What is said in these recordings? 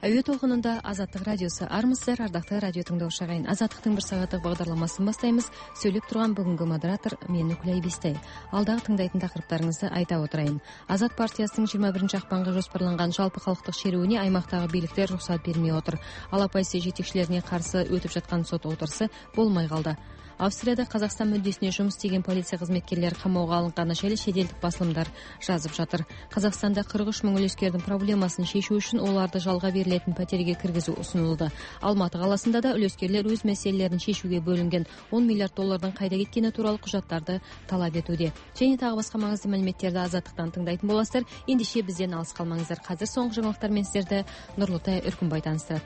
Әуе толқынында Азаттық радиосы. Армысыздар, ардақты радио тыңдаушы ағайын. Азаттықтың бір сағаттық бағдарламасын бастаймыз. Сөйлеп тұрған бүгінгі модератор мен Нүкләй Бестай. Алдағы тыңдайтын тақырыптарыңызды айта отырайын. Азат партиясының 21 ақпанға жоспарланған жалпы халықтық шеруіне аймақтағы биліктер рұқсат бермей отыр. Ал оппозиция жетекшілеріне қарсы өтіп жатқан сот отырысы болмай қалды. Австрияда Қазақстан мүддесіне жұмыс істеген полиция қызметкерлері қамауға алынғаны жайлы шетелдік басылымдар жазып жатыр. Қазақстанда 43 мың үлескердің проблемасын шешу үшін оларды жалға берілетін пәтерге кіргізу ұсынылды. Алматы қаласында да үлескерлер өз мәселелерін шешуге бөлінген 10 миллиард доллардың қайда кеткені туралы құжаттарды талап етуде. Және тағы басқа маңызды мәліметтерді Азаттықтан тыңдайтын боласыздар. Ендеше бізден алыс қалмаңыздар. Қазір соңғы жаңалықтармен сіздерді Нұрлытай Үркімбай таныстырады.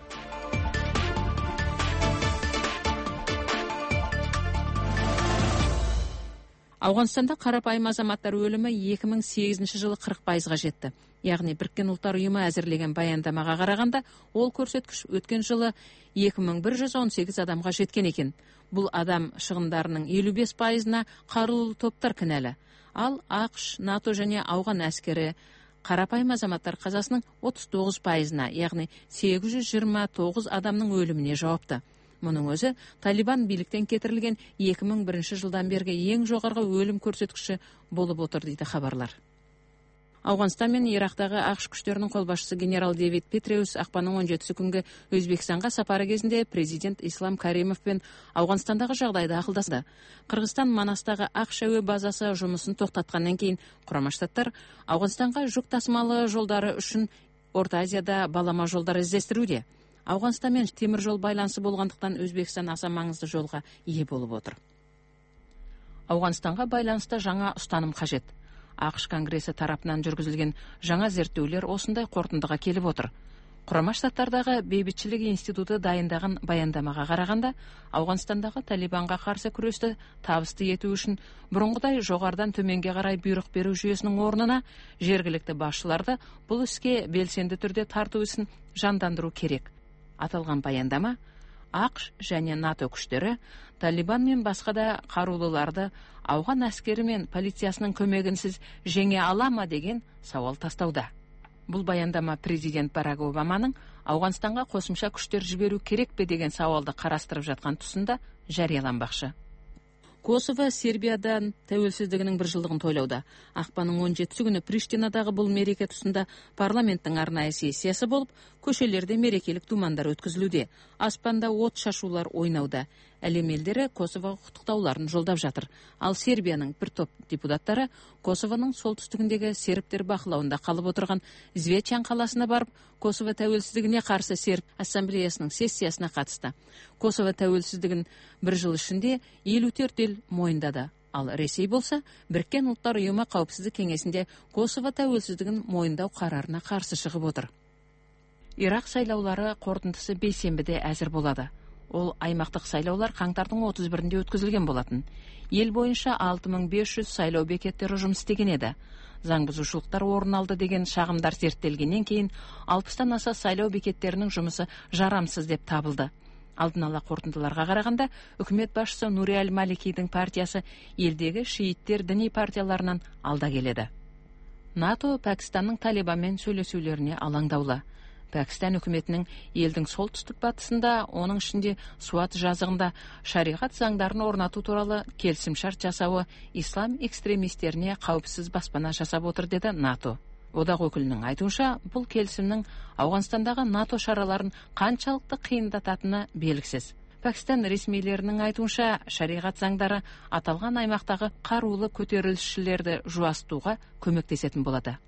Ауғанстанда қарапайым азаматтар өлімі 2008 жылы 40%-ға жетті. Яғни Біріккен ұлттар ұйымы әзірлеген баяндамаға қарағанда, ол көрсеткіш өткен жылы 2118 адамға жеткен екен. Бұл адам шығындарының 55%-на қарулы топтар кінәлі. Ал ақш, НАТО және ауған әскері қарапайым азаматтар қазасының 39%-на, яғни 829 адамның өліміне жауапты. Мұның өзі Талибан биліктен кетірілген 2001 жылдан бергі ең жоғарғы өлім көрсеткіші болып отыр дейді хабарлар. Ауғанстан мен Ирактағы ақш күштерінің қолбасшысы генерал Дэвид Петреус ақпанның 17 күнгі Өзбекстанға сапары кезінде президент Ислам Каримов пен Ауғанстандағы жағдайды ақылдасты. Қырғызстан Манастағы ақш әуе базасы жұмысын тоқтатқаннан кейін Құрама Штаттар Ауғанстанға жүк тасымалы жолдары үшін Орта Азияда балама жолдар іздестіруде. Ауғанстанмен темір жол байланысы болғандықтан Өзбекстан аса маңызды жолға ие болып отыр. Ауғанстанға байланысты жаңа ұстаным қажет. ақш конгресі тарапынан жүргізілген жаңа зерттеулер осындай қорытындыға келіп отыр. Құрама Штаттардағы бейбітшілік институты дайындаған баяндамаға қарағанда, Ауғанстандағы Талибанға қарсы күресті табысты ету үшін бұрынғыдай жоғарыдан төменге қарай бұйрық беру жүйесінің орнына жергілікті басшыларды бұл іске белсенді түрде тарту ісін жандандыру керек. Аталған баяндама ақш және НАТО күштері Талибан мен басқа да қарулыларды ауған әскері мен полициясының көмегінсіз жеңе ала ма деген сауал тастауда. Бұл баяндама президент Барак Обаманың Ауғанстанға қосымша күштер жіберу керек пе деген сауалды қарастырып жатқан тұсында жарияланбақшы. Косово Сербиядан тәуелсіздігінің бір жылдығын тойлауда. Ақпанның 17 күні Приштинадағы бұл мереке тұсында парламенттің арнайы сессиясы болып, көшелерде мерекелік думандар өткізілуде. Аспанда от шашулар ойнауда. Әлем елдері Косовоға құттықтауларын жолдап жатыр. Ал Сербияның бір топ депутаттары Косовоның солтүстігіндегі сербтер бақылауында қалып отырған Звечан қаласына барып, Косово тәуелсіздігіне қарсы серб ассамблеясының сессиясына қатысты. Косово тәуелсіздігін бір жыл ішінде 54 ел мойындады. Ал Ресей болса, Біріккен ұлттар ұйымы қауіпсіздік кеңесінде Косово тәуелсіздігін мойындау қарарына қарсы шығып отыр. Ирак сайлаулары қорытындысы бейсенбіде әзір болады. Ол аймақтық сайлаулар қаңтардың 31-інде өткізілген болатын. Ел бойынша 6500 сайлау бекеттері жұмыс істеген еді. Заңбұзушылықтар орын алды деген шағымдар зерттелгеннен кейін 60-тан аса сайлау бекеттерінің жұмысы жарамсыз деп табылды. Алдын ала қорытындыларға қарағанда, үкімет басшысы Нури Аль-Маликидің партиясы елдегі шииттер діни партияларынан алда келеді. НАТО Пәкістанның Талибанмен сөйлесулеріне алаңдаулы. Пәкістан үкіметінің елдің солтүстік батысында, оның ішінде Суат жазығында шариғат заңдарын орнату туралы келісімшарт жасауы ислам экстремистеріне қауіпсіз баспана жасап отыр деді НАТО. Одақ өкілінің айтуынша, бұл келісімнің Ауғанстандағы НАТО шараларын қаншалықты қиындататыны белгісіз. Пәкістан ресмилерінің айтуынша, шариғат заңдары аталған аймақтағы қарулы көтерілісшілерді жуасытуға көмектесетін болады.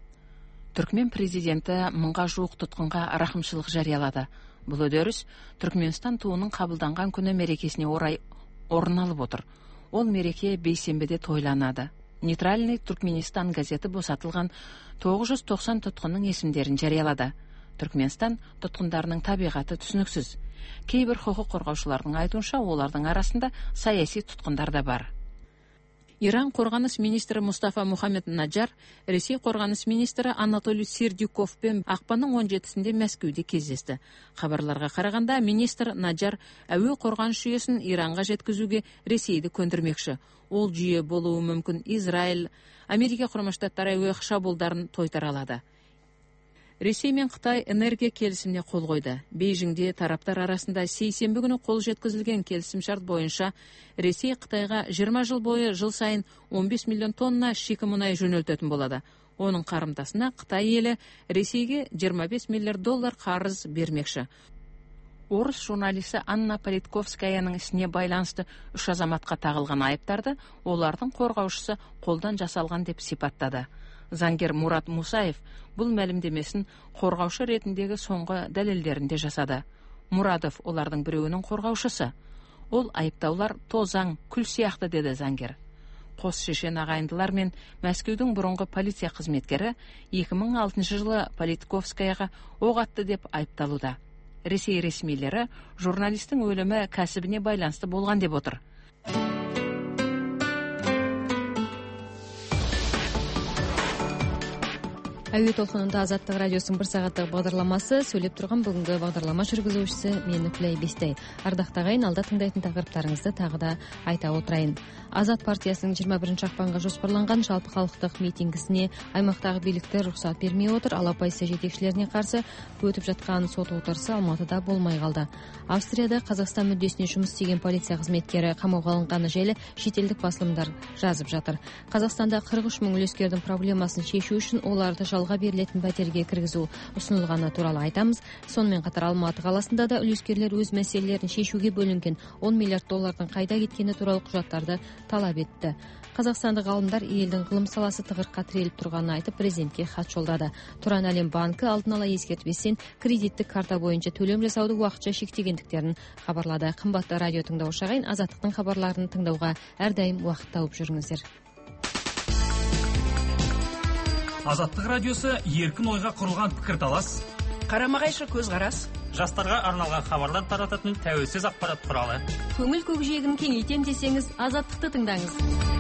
Түркмен президенті 1000-ға жуық тұтқынға рақымшылық жариялады. Бұл үдеріс Түркменстан туының қабылданған күні мерекесіне орай орын алып отыр. Ол мереке бейсенбіде тойланады. Нейтральный Түркменистан газеті босатылған 990 тұтқынның есімдерін жариялады. Түркменстан тұтқындарының табиғаты түсініксіз. Кейбір құқық қорғаушылардың айтуынша, олардың арасында саяси тұтқындар да бар. Иран қорғаныс министрі Мустафа Мухаммед Наджар, Ресей қорғаныс министрі Анатолий Сердюковпен ақпанның 17-сінде Мәскеуде кездесті. Хабарларға қарағанда, министр Наджар әуе қорғаныс жүйесін Иранға жеткізуге Ресейді көндірмекші. Ол жүйе болуы мүмкін Израиль, Америка Құрама Штаттары әуе шабуылдарын тойтара алады. Ресей мен Қытай энергия келісіміне қол қойды. Бейжіңде тараптар арасында сейсенбі күні қол жеткізілген келісімшарт бойынша Ресей Қытайға 20 жыл бойы жыл сайын 15 миллион тонна шикі мұнай жөнелтетін болады. Оның қарымтасына Қытай елі Ресейге 25 миллиард доллар қарыз бермекші. Орыс журналисі Анна Политковскаяның ісіне байланысты 3 азаматқа тағылған айыптарды олардың қорғаушысы қолдан жасалған деп сипаттады. Заңгер Мурат Мусаев бұл мәлімдемесін қорғаушы ретіндегі соңғы дәлелдерінде жасады. Мурадов олардың біреуінің қорғаушысы. Ол айыптаулар тозаң, күл сияқты деді заңгер. Қос шешен ағайындылар мен Мәскеудің бұрынғы полиция қызметкері 2006 жылы Политковскаяға оқ атты деп айыпталуда. Ресей ресмилері журналистің өлімі кәсібіне байланысты болған деп отыр. Әуе толқынында Азаттық радиосының 1 сағаттық бағдарламасы. Сөйлеп тұрған бүгінгі бағдарлама жүргізушісі мен Нүклей Бестай. Ардақта ағайын, алда тыңдайтын тақырыптарыңызды тағы да айта отырайын. Азат партиясының 21 ақпанға жоспарланған жалпы халықтық митингісіне аймақтағы биліктер рұқсат бермей отыр. Ал оппозиция жетекшілеріне қарсы өтіп жатқан сот отырысы Алматыда болмай қалды. Австрияда Қазақстан мүддесіне жұмыс істеген полиция қызметкері қамауға алынғаны жайлы шетелдік басылымдар жазып жатыр. Қазақстанда 43 мың үлескердің проблемасын шешу үшін оларды жалға берілетін пәтерге кіргізу ұсынылғаны туралы айтамыз. Сонымен қатар Алматы қаласында да үлескерлер өз мәселелерін шешуге бөлінген 10 миллиард доллардың қайда кеткені туралы құжаттарды талап етті. Қазақстандық ғалымдар елдің ғылым саласы тығырыққа тіреліп тұрғанын айтып президентке хат жолдады. Тұран әлем банкі алдын ала ескертпестен кредиттік карта бойынша төлем жасауды уақытша шектегендіктерін хабарлады. Қымбатты радио тыңдаушы ағайын, Азаттықтың хабарларын тыңдауға әрдайым уақыт тауып жүріңіздер. Азаттық радиосы еркін ойға құрылған пікірталас, қарама-қайшы көзқарас, жастарға арналған хабарлар тарататын тәуелсіз ақпарат құралы. Көңіл көкжиегін кеңейтем десеңіз, Азаттықты тыңдаңыз.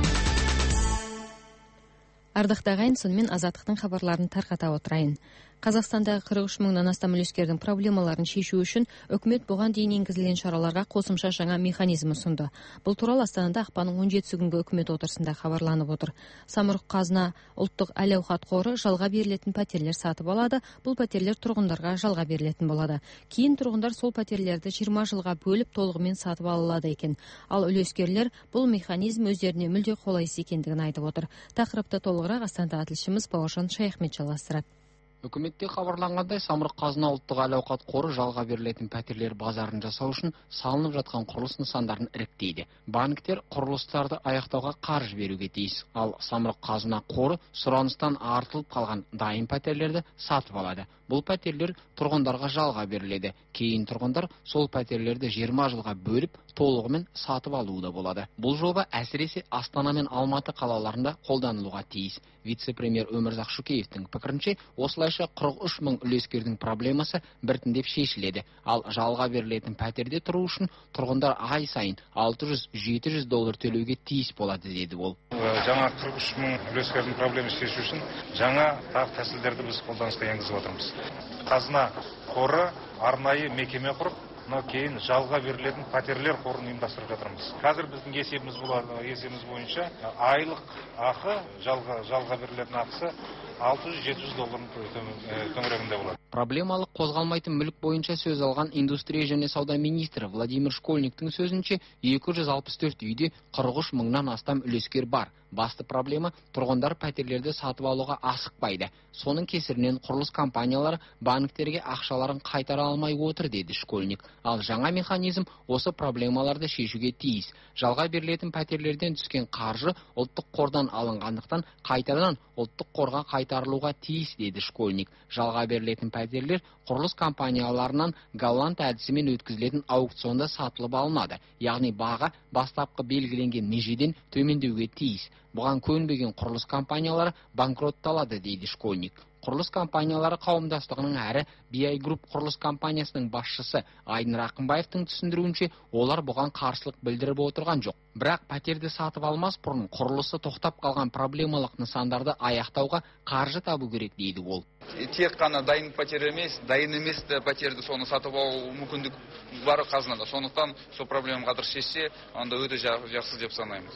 Ардақты ағайын, сонымен Азаттықтың хабарларын тарқата отырайын. Қазақстандағы 43 мыңнан астам үлескердің проблемаларын шешу үшін үкімет бұған дейін енгізілген шараларға қосымша жаңа механизм ұсынды. Бұл туралы Астанада ақпанның 17 күнгі үкімет отырысында хабарланып отыр. Самұрық қазына ұлттық әл-ауқат қоры жалға берілетін пәтерлер сатып алады. Бұл пәтерлер тұрғындарға жалға берілетін болады. Кейін тұрғындар сол пәтерлерді 20 жылға бөліп толығымен сатып алады екен. Ал үлескерлер бұл механизм өздеріне мүлде қолайсыз екендігін айтып отыр. Тақырыпты толығырақ Астанада тілшіміз Бауыржан Шаяхмет жалғастырады. Үкіметте хабарланғандай, Самұрық қазына ұлттық әл-ауқат қоры жалға берілетін пәтерлер базарын жасау үшін салынып жатқан құрылыс нысандарын іріктейді. Банктер құрылыстарды аяқтауға қаржы беруге тиіс, ал Самұрық қазына қоры сұраныстан артылып қалған дайын пәтерлерді сатып алады. Бұл пәтерлер тұрғындарға жалға беріледі. Кейін тұрғындар сол пәтерлерді 20 жылға бөліп толығымен сатып алуы да болады. Бұл жоба әсіресе Астана мен Алматы қалаларында қолданылуға тиіс. Вице-премьер Өмірзақ Шүкеевтің пікірінше, осылайша 43 мың үлескердің проблемасы біртіндеп шешіледі. Ал жалға берілетін пәтерде тұру үшін тұрғындар ай сайын 600-700 доллар төлеуге тиіс болады, деді ол. Жаңа 43 мың үлескердің проблемасын шешу үшін жаңа тәсілдерді біз қолданысқа енгізіп отырмыз. Қазына қоры арнайы мекеме құрып, кейін жалға берілетін пәтерлер қорын ұйымдастырып жатырмыз. Қазір біздің есебіміз бойынша айлық ақы, жалға берілетін ақысы 600-700 доллардың төңірегінде болады. Проблемалық қозғалмайтын мүлік бойынша сөз алған индустрия және сауда министрі Владимир Школьниктің сөзінше 264 үйде 43 мыңнан астам үлескер бар. Басты проблема тұрғындар пәтерлерді сатып алуға асықпайды. Соның кесірінен құрылыс компаниялары банктерге ақшаларын қайтара алмай отыр, деді Школьник. Ал жаңа механизм осы проблемаларды шешуге тиіс. Жалға берілетін пәтерлерден түскен қаржы ұлттық қордан алынғандықтан қайтадан ұлттық қорға қайтарылуға тиіс, деді Школьник. Жалға берілетін пәтерлер құрылыс компанияларынан голланд әдісімен өткізілетін аукционда сатылып алынады. Яғни баға бастапқы белгіленген межеден төмендеуге тиіс. Бұған көнбеген құрылыс компаниялары банкротталады, дейді Школьник. Құрылыс компаниялары қауымдастығының әрі BI Group құрылыс компаниясының басшысы Айдын Рақымбаевтың түсіндіруінше, олар бұған қарсылық білдіріп отырған жоқ. Бірақ пәтерді сатып алмас бұрын құрылысы тоқтап қалған проблемалық нысандарды аяқтауға қаржы табу керек, дейді ол. Тек қана дайын пәтер емес, дайын емес пәтерді соны сатып алу мүмкіндік бар қазынада. Сондықтан сол проблема қазір шешсе, онда өте жақсы деп санаймыз.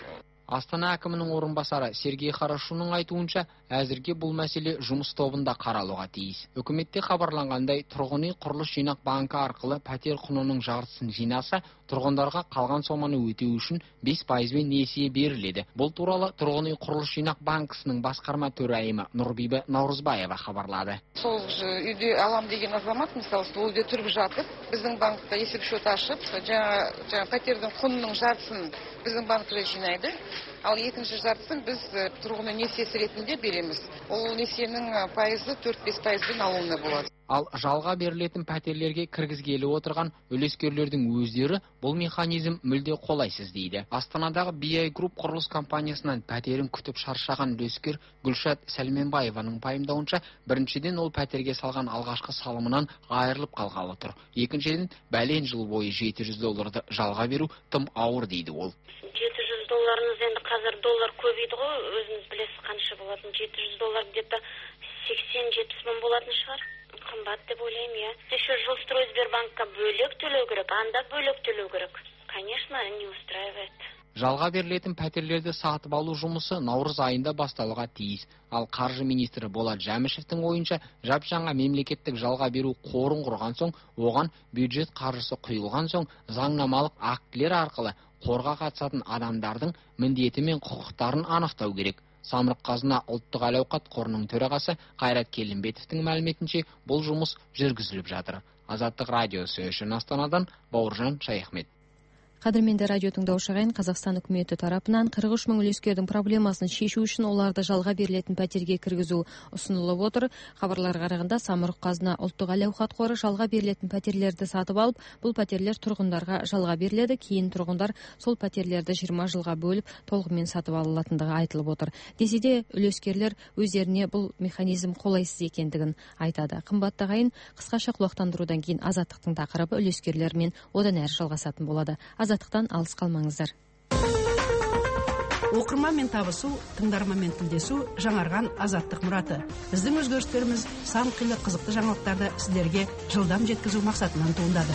Астана әкімінің орынбасары Сергей Хорошунның айтуынша, әзірге бұл мәселе жұмыс тобында қаралуға тиіс. Үкіметте хабарланғандай, тұрғын үй құрылыс жинақ банкі арқылы пәтер құнының жартысын жинаса, тұрғындарға қалған соманы өтеу үшін 5% несие беріледі. Бұл туралы тұрғын үй құрылыс жинақ банкісінің басқарма төрайымы Нұрбибі Наурызбаева хабарлады. Сол үйде алам деген азамат, мысалы, сол үйде тұрып жатып, біздің банкта есеп шот ашып, жаңа пәтердің құнының жартысын біздің банкіде жинайды. Ал екінші жартысын біз тұрғын үй несиесі ретінде береміз. Ол несиенің пайызы 4-5%-пен алуына болады. Ал жалға берілетін пәтерлерге кіргізгелі отырған үлескерлердің өздері бұл механизм мүлде қолайсыз дейді. Астанадағы BI Group құрылыс компаниясынан пәтерін күтіп шаршаған үлескер Гүлшат Сәлменбаеваның пайымдауынша, біріншіден ол пәтерге салған алғашқы салымынан айырылып қалғалы тұр. Екіншіден, бәлен жыл бойы $700 жалға беру тым ауыр дейді ол. $700 енді қазір доллар көбейді ғой, өзіңіз білесіз қанша болатын. $700 где-то 80-70 мың болатын шығар. Қымбат деп ойлаймын, я. Еще Жилстройсбербанкқа бөлек төлеу керек, анда бөлек төлеу керек. Конечно, не устраивает. Жалға берілетін пәтерлерді сатып алу жұмысы наурыз айында басталуға тиіс. Ал қаржы министрі Болат Жәмішевтің ойынша, жаңа мемлекеттік жалға беру қорын құрған соң, оған бюджет қаржысы құйылған соң, заңнамалық актілер арқылы қорға қатысатын адамдардың міндеті мен құқықтарын анықтау керек. Самұрық қазына ұлттық әл-ауқат қорының төрағасы Қайрат Келімбетовтің мәліметінше, бұл жұмыс жүргізіліп жатыр. Азаттық радиосы үшін Астанадан Бауыржан Шайахмет. Қадірменді радио тыңдаушы ағайын, Қазақстан үкіметі тарапынан 43 мың үлескердің проблемасын шешу үшін оларды жалға берілетін пәтерге кіргізу ұсынылып отыр. Хабарларға қарағанда, Самұрық қазына ұлттық әл-ауқат қоры жалға берілетін пәтерлерді сатып алып, бұл пәтерлер тұрғындарға жалға беріледі. Кейін тұрғындар сол пәтерлерді 20 жылға бөліп толығымен сатып алатындығы айтылып отыр. Десе де үлескерлер өздеріне бұл механизм қолайсыз екендігін айтады. Қымбатты ағайын, қысқаша құлақтандырудан кейін азаттықтың тақырыбы үлескерлермен одан әрі жалғасатын болады. Азаттықтан алыс қалмаңыздар. Оқырманмен табысу, тыңдарманмен тілдесу жаңарған азаттық мұраты. Біздің өзгерістеріміз сан қилы қызықты жаңалықтарды сіздерге жылдам жеткізу мақсатынан туындады.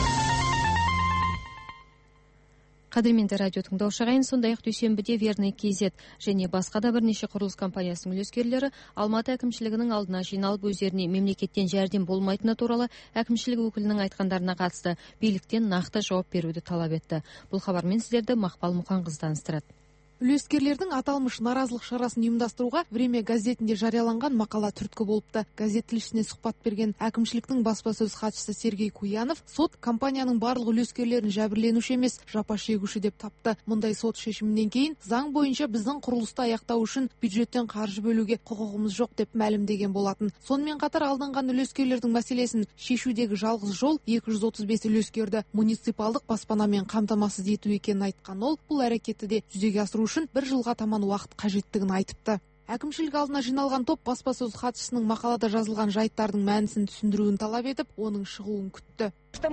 Қадірменді радио тыңдаушы ағайын, сондай-ақ дүйсенбіде Верный KZ және басқа да бірнеше құрылыс компаниясының үлескерлері Алматы әкімшілігінің алдына жиналып, өздеріне мемлекеттен жәрдем болмайтыны туралы әкімшілік өкілінің айтқандарына қатысты биліктен нақты жауап беруді талап етті. Бұл хабармен сіздерді Мақпал Мұқанқызы таныстырады. Үлескерлердің аталмыш наразылық шарасын ұйымдастыруға Время газетінде жарияланған мақала түрткі болыпты. Газет тілшісіне сұхбат берген әкімшіліктің баспасөз хатшысы Сергей Куянов сот компанияның барлық үлескерлерін жәбірленуші емес, жапа шегуші деп тапты. Мұндай сот шешімінен кейін заң бойынша біздің құрылысты аяқтау үшін бюджеттен қаржы бөлуге құқығымыз жоқ деп мәлімдеген болатын. Сонымен қатар алданған үлескерлердің мәселесін шешудегі жалғыз жол 235 үлескерді муниципалдық баспанамен қамтамасыз ету екенін айтқан ол, бұл әрекетті де жүзеге асыру үшін 1 жылға таман уақыт қажеттігін айтыпты. Әкімшілік алдына жиналған топ баспасөз хатшысының мақалада жазылған жайттардың мәнісін түсіндіруін талап етіп, оның шығуын күтті.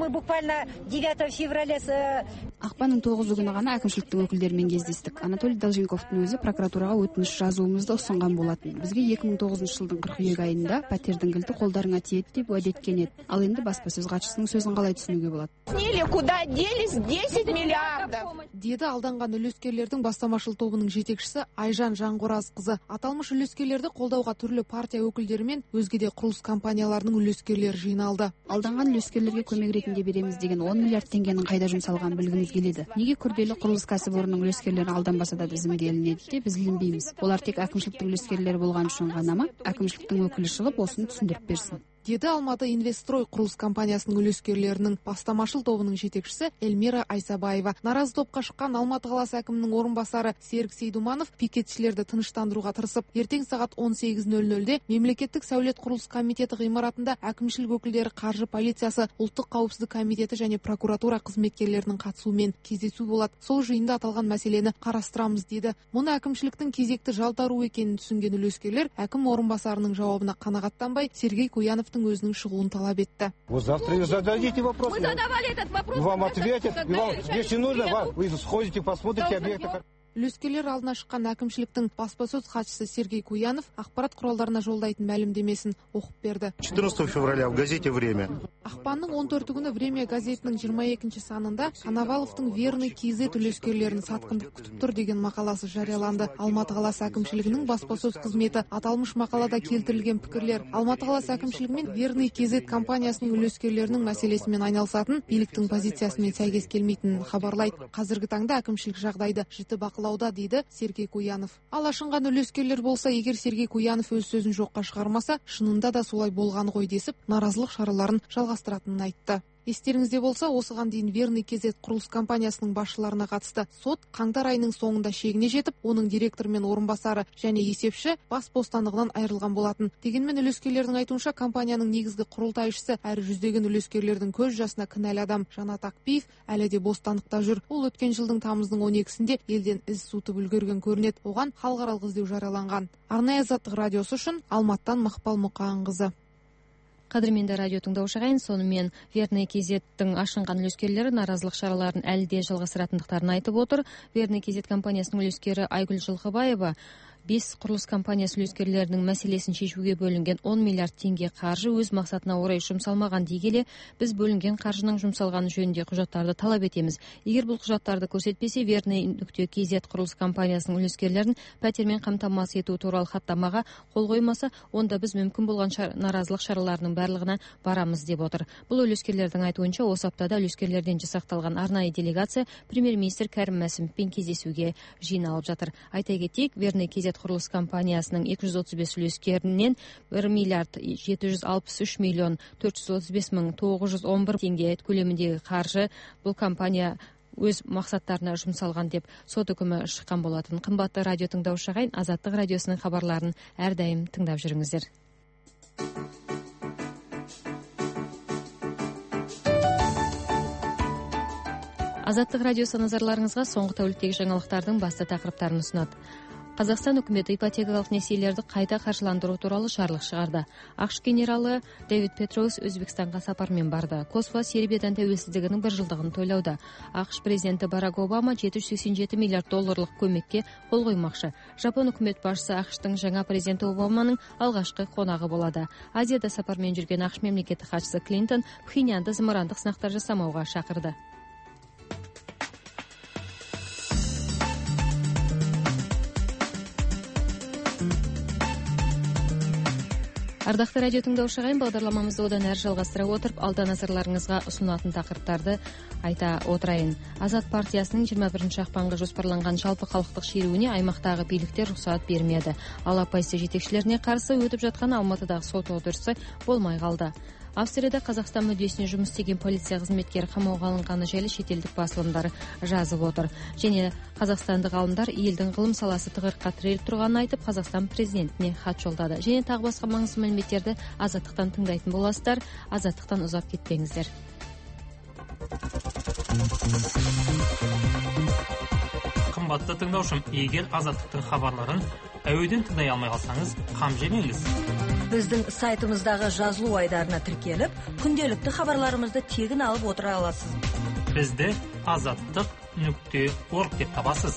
Ақпанның 9 күні ғана әкімшіліктің өкілдерімен кездестік. Анатолий Долженковтың өзі прокуратураға өтініш жазуымызды ұсынған болатын. Бізге 2009 жылдың қыркүйек айында пәтердің кілті қолдарыңа тиеді деп уәде еткен еді. Ал енді баспасөз хатшысының сөзін қалай түсінуге болады? Куда делись 10 миллиардов? Деді алданған үлескерлердің бастамашыл тобының жетекшісі Айжан Жанғоразқызы. Аталмыш үлескерлерді қолдауға түрлі партия өкілдері мен өзге де құрылыс компанияларының үлескерлері жиналды. Алданған үлескерлерге көмек ретінде береміз деген 10 миллиард теңгенің қайда жұмсалғанын білгіміз келеді. Неге күрделі құрылыс кәсіпорнының үлескерлері алданбаса да тізімге ілінеді деп біз ілінбейміз. Олар тек әкімшіліктің үлескерлері болған үшін ғана ма? Әкімшіліктің өкілі шығып осыны түсіндіріп берсін. Деді Алматы Инвестстрой құрылыс компаниясының үлескерлерінің бастамашыл тобының жетекшісі Эльмира Айсабаева. Наразы топқа шыққан Алматы қаласы әкімінің орынбасары Серік Сейдуманов пикетшілерді тыныштандыруға тырысып, ертең сағат 18:00-де мемлекеттік сәулет құрылыс комитеті ғимаратында әкімшілік өкілдері, қаржы полициясы, ұлттық қауіпсіздік комитеті және прокуратура қызметкерлерінің қатысуымен кездесу болады. Сол жиында аталған мәселені қарастырамыз деді. Мұны әкімшіліктің кезекті жалтару екенін түсінген үлескерлер әкім орынбасарының жауабына қанағаттанбай Сергей Куянов өзінің шығуын талап етті. Вы завтра зададите вопрос. Мы задавали этот вопрос. Вам ответят. Если нужно, вы сходите, посмотрите объекты. Үлескерлер алдына шыққан әкімшіліктің баспасөз хатшысы Сергей Куянов ақпарат құралдарына жолдайтын мәлімдемесін оқып берді. 14 февраля в газете «Время». Ақпанның 14 күні «Время» газетінің 22 санында Коноваловтың «Верный KZ үлескерлерін сатқындық күтіп тұр» деген мақаласы жарияланды. Алматы қаласы әкімшілігінің баспасөз қызметі аталмыш мақалада келтірілген пікірлер Алматы қаласы әкімшілігімен «Верный KZ компаниясының үлескерлерінің мәселесімен айналысатын биліктің позициясымен сәйкес келмейтінін хабарлайды. Қазіргі таңда әкімшілік жағдайды жіті бақылауда, дейді Сергей Куянов. Ал ашынған үлескерлер болса, егер Сергей Куянов өз сөзін жоққа шығармаса, шынында да солай болған ғой десіп, наразылық шараларын жалғастыратынын айтты. Естеріңізде болса, осыған дейін «Верный KZ құрылыс компаниясының басшыларына қатысты сот қаңтар айының соңында шегіне жетіп, оның директор мен орынбасары және есепші бас бостандығынан айырылған болатын. Дегенмен үлескерлердің айтуынша, компанияның негізгі құрылтайшысы әрі жүздеген үлескерлердің көз жасына кінәлі адам Жанат Ақпиев әлі де бостандықта жүр. Ол өткен жылдың тамыздың 12-сінде елден із суытып үлгерген көрінеді. Оған халықаралық іздеу жарияланған. Арнайы Азаттық радиосы үшін Алматтан Мақпал Мұқанқызы. Қадірменді радио тыңдаушы ағайын, сонымен Верный KZ-тің ашынған үлескерлері наразылық шараларын әлі де жалғастыратындықтарын айтып отыр. Верный KZ компаниясының үлескері Айгүл Жылқыбаева 5 құрылыс компаниясы үлескерлерінің мәселесін шешуге бөлінген 10 миллиард теңге қаржы өз мақсатына орай жұмсалмаған дей келе, біз бөлінген қаржының жұмсалғаны жөнінде құжаттарды талап етеміз. Егер бұл құжаттарды көрсетпесе, Верный.KZ құрылыс компаниясының үлескерлерін пәтермен қамтамасыз ету туралы хаттамаға қол қоймаса, онда біз мүмкін болған наразылық шараларының барлығына барамыз деп отыр. Бұл үлескерлердің айтуынша, осы аптада үлескерлерден жасақталған арнайы делегация премьер-министр Кәрім Мәсімовпен кездесуге жиналып жатыр. Айта кетейік, Верный KZ құрылыс компаниясының 235 үлескерінен 1 миллиард 763 миллион 435 мың 911 теңге көлеміндегі қаржы бұл компания өз мақсаттарына жұмсалған деп сот үкімі шыққан болатын. Қымбатты радио тыңдаушы ағайын, Азаттық радиосының хабарларын әрдайым тыңдап жүріңіздер. Азаттық радиосы назарларыңызға соңғы тәуліктегі жаңалықтардың басты тақырыптарын ұсынады. Қазақстан үкіметі ипотекалық несиелерді қайта қаржыландыру туралы жарлық шығарды. ақш генералы Дэвид Петроус Өзбекстанға сапармен барды. Косово Сербиядан тәуелсіздігінің 1 жылдығын тойлауда. ақш президенті Барак Обама 787 миллиард долларлық көмекке қол қоймақшы. Жапон үкімет басшысы ақштың жаңа президенті Обаманың алғашқы қонағы болады. Азияда сапармен жүрген ақш мемлекеттік хатшысы Клинтон Пхеньянды зымырандық сынақтар жасамауға шақырды. Ардақты радио тыңдаушы ағайын, бағдарламамызды одан әрі жалғастыра отырып, алда назарларыңызға ұсынатын тақырыптарды айта отырайын. Азат партиясының 21 ақпанға жоспарланған жалпы халықтық шеруіне аймақтағы биліктер рұқсат бермеді. Ал оппозиция жетекшілеріне қарсы өтіп жатқан Алматыдағы сот отырысы болмай қалды. Австрияда Қазақстан мүддесіне жұмыс істеген полиция қызметкері қамауға алынғаны жайлы шетелдік басылымдар жазып отыр. Және қазақстандық ғалымдар елдің ғылым саласы тығырыққа тіреліп тұрғанын айтып, Қазақстан президентіне хат жолдады. Және тағы басқа маңызды мәліметтерді Азаттықтан тыңдайтын боласыздар. Азаттықтан ұзап кетпеңіздер. Қымбатты тыңдаушым, егер Азаттықтың хабарларын әуеден тыңдай алмай қалсаңыз, қам жемеңіз. Біздің сайтымыздағы жазылу айдарына тіркеліп, күнделікті хабарларымызды тегін алып отыра аласыз. Бізді azаттық.org деп табасыз.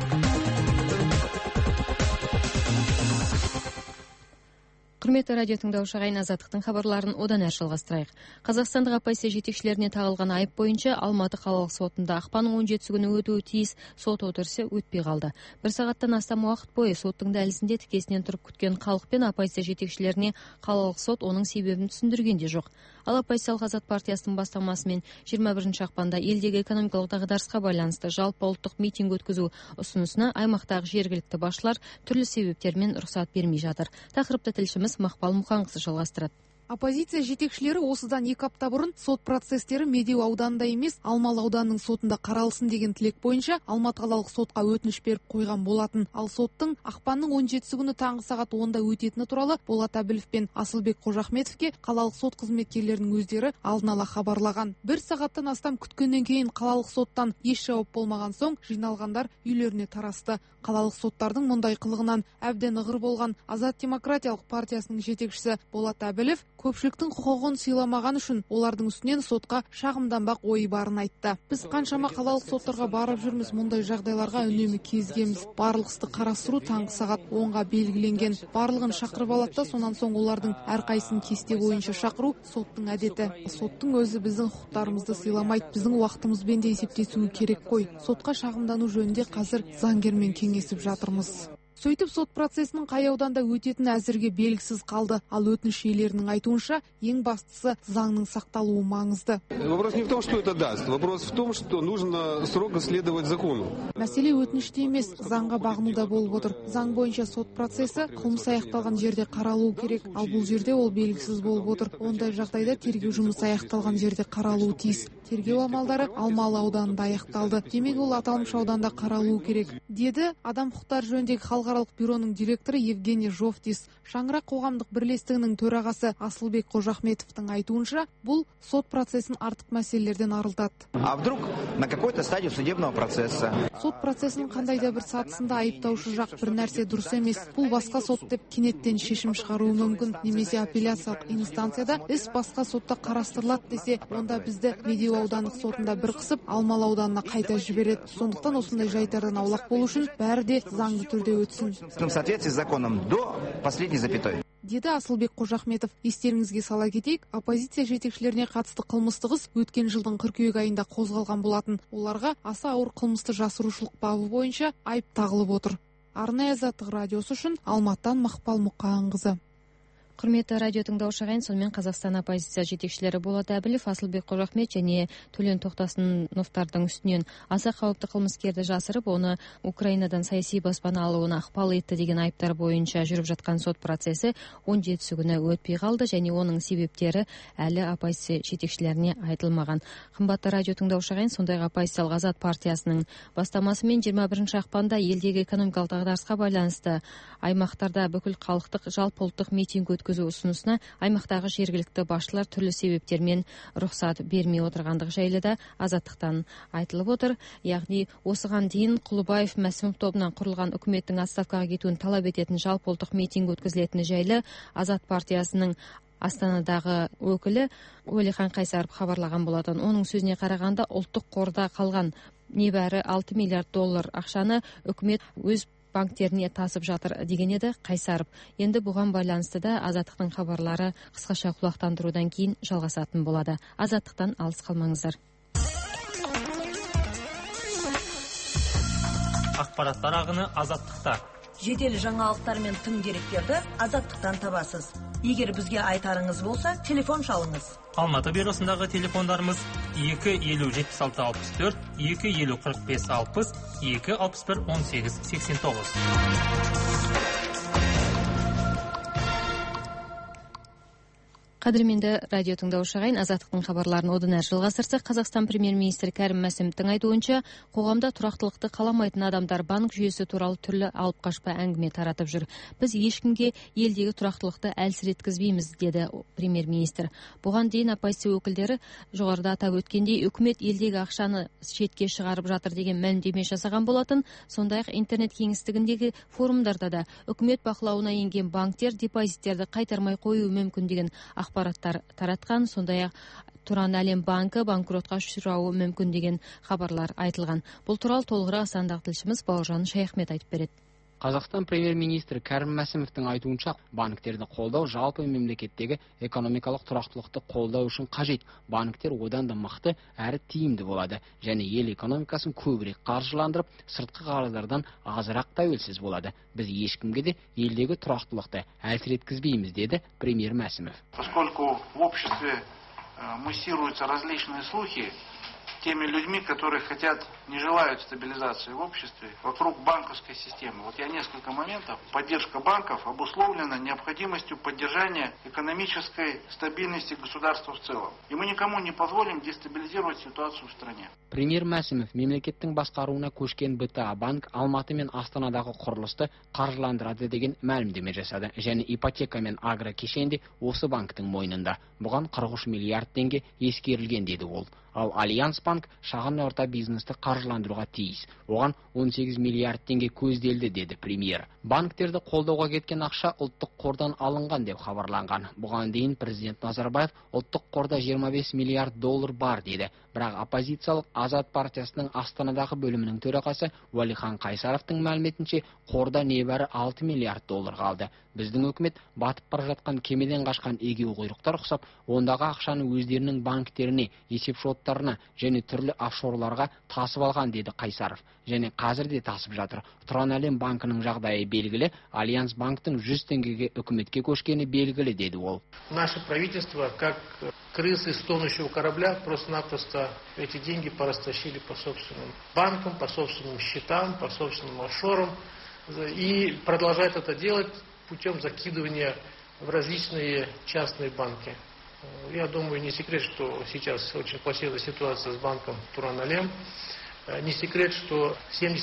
Құрметті радио тыңдаушы ағайын, Азаттықтың хабарларын одан әрі жалғастырайық. Қазақстандық оппозиция жетекшілеріне тағылған айып бойынша Алматы қалалық сотында ақпанның 17 күні өтуі тиіс сот отырысы өтпей қалды. 1 сағаттан астам уақыт бойы соттың дәлізінде тікесінен тұрып күткен халық пен оппозиция жетекшілеріне қалалық сот оның себебін түсіндірген де жоқ. Ал оппозициялық Азат партиясының бастамасымен 21 ақпанда елдегі экономикалық дағдарысқа байланысты жалпы ұлттық митинг өткізу ұсынысына аймақтағы жергілікті басшылар түрлі себептермен рұқсат бермей жатыр. Тақырыпты тілшіміз Мақпал Мұқанқызы жалғастырады. Оппозиция жетекшілері осыдан 2 апта бұрын сот процестері Медеу ауданында емес, Алмалы ауданының сотында қаралсын деген тілек бойынша Алматы қалалық сотқа өтініш беріп қойған болатын. Ал соттың ақпанның 17 күні таңғы сағат 10-да өтетіні туралы Болат Әбілов пен Асылбек Қожахметовке қалалық сот қызметкерлерінің өздері алдын ала хабарлаған. 1 сағаттан астам күткеннен кейін қалалық соттан еш жауап болмаған соң жиналғандар үйлеріне тарасты. Қалалық соттардың мұндай қылығынан әбден ығыр болған Азат демократиялық партиясының жетекшісі Болат Әбілов көпшіліктің құқығын сыйламаған үшін олардың үстінен сотқа шағымданбақ ойы барын айтты. Біз қаншама қалалық соттарға барып жүрміз, мұндай жағдайларға үнемі кезігеміз. Барлық істі қарастыру таңғы сағат 10-ға белгіленген. Барлығын шақырып алады да, сонан соң олардың әрқайсысын кесте бойынша шақыру соттың әдеті. Соттың өзі біздің құқықтарымызды сыйламайды, біздің уақытымызбен де есептесуі керек қой. Сотқа шағымдану жөнінде қазір заңгермен кеңесіп жатырмыз. Сөйтіп сот процесінің қай ауданда өтетіні әзірге белгісіз қалды. Ал өтініш иелерінің айтуынша, ең бастысы заңның сақталуы маңызды. Вопрос не в том, что это даст. Вопрос в том, что нужно строго следовать закону. Мәселе өтініште емес, заңға бағынуда болып отыр. Заң бойынша сот процесі қылмыс аяқталған жерде қаралуы керек, ал бұл жерде ол белгісіз болып отыр. Ондай жағдайда тергеу жұмысы аяқталған жерде қаралуы тиіс. Тергеу амалдары Алмалы ауданында аяқталды. Демек ол аталмыш ауданда қаралуы керек, деді Адам құқықтары жөніндегі халықаралық бюроның директоры Евгений Жовтис. Шаңырақ қоғамдық бірлестігінің төрағасы Асылбек Қожахметовтың айтуынша, бұл сот процесін артық мәселелерден арылтады. А вдруг на какой-то стадии судебного процесса? Сот процесінің қандай да бір сатысында айыптаушы жақ бір нәрсе дұрыс емес, бұл басқа сот деп кенеттен шешім шығаруы мүмкін, немесе апелляциялық инстанцияда іс басқа сотта қарастырылады десе, онда бізді Медеу аудандық сотында бір қысып, Алмалы ауданына қайта жібереді. Сондықтан осындай жайттардан аулақ болу үшін бәрі де заңды түрде өтсін. В соответствии с законом до последней запятой. Деді Асылбек Қожахметов. Естеріңізге сала кетейік, оппозиция жетекшілеріне қатысты қылмыстық іс өткен жылдың қыркүйек айында қозғалған болатын. Оларға аса ауыр қылмысты жасырушылық бабы бойынша айып тағылып отыр. Арнайы Азаттық радиосы үшін Алматыдан Мақпал Мұқағанқызы. Құрметті радио тыңдаушы ағайын, сонымен Қазақстан оппозиция жетекшілері Болат Әбілов, Асылбек Қожахмет және Төлен Тоқтасыновтардың үстінен аса қауіпті қылмыскерді жасырып, оны Украинадан саяси баспана алуына ықпал етті деген айыптар бойынша жүріп жатқан сот процесі 17 күні өтпей қалды және оның себептері әлі оппозиция жетекшілеріне айтылмаған. Қымбатты радио тыңдаушы ағайын, сондай оппозициялық Азат партиясының бастамасымен 21 ақпанда елдегі экономикалық дағдарысқа байланысты аймақтарда бүкіл халықтық жалпы ұлттық митинг өткізу ұсынысына аймақтағы жергілікті басшылар түрлі себептермен рұқсат бермей отырғандығы жайлы да Азаттықтан айтылып отыр. Яғни осыған дейін Құлыбаев Мәсімов тобынан құрылған үкіметтің отставкаға кетуін талап ететін жалпы ұлттық митинг өткізілетіні жайлы Азат партиясының Астанадағы өкілі Уәлихан Қайсаров хабарлаған болатын. Оның сөзіне қарағанда, ұлттық қорда қалған небәрі 6 миллиард доллар ақшаны үкімет өз банктеріне тасып жатыр деген еді Қайсаров. Енді бұған байланысты да Азаттықтың хабарлары қысқаша құлақтандырудан кейін жалғасатын болады. Азаттықтан алыс қалмаңыздар. Ақпараттар ағыны Азаттықта. Жедел жаңалықтар мен тың деректерді Азаттықтан табасыз. Егер бізге айтарыңыз болса, телефон шалыңыз. Алматы бюросындағы телефондарымыз 250-76-64, 250-45-60, 261-18-89. Қадірменді радио тыңдаушы ағайын, Азаттықтың хабарларын одан әрі жалғастырсақ, Қазақстан премьер-министрі Кәрім Мәсімовтің айтуынша, қоғамда тұрақтылықты қаламайтын адамдар банк жүйесі туралы түрлі алып қашпа әңгіме таратып жүр. Біз ешкімге елдегі тұрақтылықты әлсіреткізбейміз, деді премьер-министр. Бұған дейін оппозиция өкілдері жоғарыда атап өткендей, үкімет елдегі ақшаны шетке шығарып жатыр деген мәлімдеме жасаған болатын. Сондай-ақ интернет кеңістігіндегі форумдарда да үкімет бақылауына енген банктер депозиттерді қайтармай қоюы мүмкін деген ақпараттар таратқан. Сондай-ақ Тұран әлем банкі банкротқа ұшырауы мүмкін деген хабарлар айтылған. Бұл туралы толығырақ Астанадағы тілшіміз Бауыржан Шаяхмет айтып береді. Қазақстан премьер-министрі Кәрім Мәсімовтің айтуынша, банктерді қолдау жалпы мемлекеттегі экономикалық тұрақтылықты қолдау үшін қажет. Банктер одан да мықты әрі тиімді болады және ел экономикасын көбірек қаржыландырып, сыртқы қарыздардан азырақ тәуелсіз болады. Біз ешкімге де елдегі тұрақтылықты әлсіреткізбейміз, деді премьер Мәсімов. Поскольку в обществе муссируются различные слухи теми людьми, которые не желают стабилизации в обществе вокруг банковской системы. Вот я несколько моментов. Поддержка банков обусловлена необходимостью поддержания экономической стабильности государства в целом. И мы никому не позволим дестабилизировать ситуацию в стране. Премьер Мәсімов мемлекеттің басқаруына көшкен БТА банк Алматы мен Астанадағы құрылысты қаржыландырады деген мәлімдеме жасады. Және ипотека мен агрокешенде осы банктың мойнында. Бұған 43 миллиард теңге ескерілген, деді ол. Ал Альянс Альянс банк шағын орта бизнесті қаржыландыруға тиіс. Оған 18 миллиард теңге көзделді, деді премьер. Банктерді қолдауға кеткен ақша ұлттық қордан алынған деп хабарланған. Бұған дейін президент Назарбаев ұлттық қорда 25 миллиард доллар бар деді. Бірақ оппозициялық Азат партиясының Астанадағы бөлімінің төрағасы Уәлихан Қайсаровтың мәліметінше, қорда небәрі 6 миллиард доллар қалды. Біздің үкімет батып бара жатқан кемеден қашқан егеу құйрықтар ұқсап, ондағы ақшаны өздерінің банктеріне, есепшоттарына және түрлі офшорларға тасып алған, деді Қайсаров. Және қазір де тасып жатыр. Тұран әлем банкының жағдайы белгілі, Альянс банктың 100 теңгеге үкіметке көшкені белгілі, деді ол. Наше правительство, как крысы с тонущего корабля, просто-напросто эти деньги порастащили по собственным банкам, по собственным счетам, по собственным офшорам и продолжает это делать путем закидывания в различные частные банки. Я думаю, не секрет, что сейчас очень плачевная ситуация с банком Туран-Алем. Не секрет, что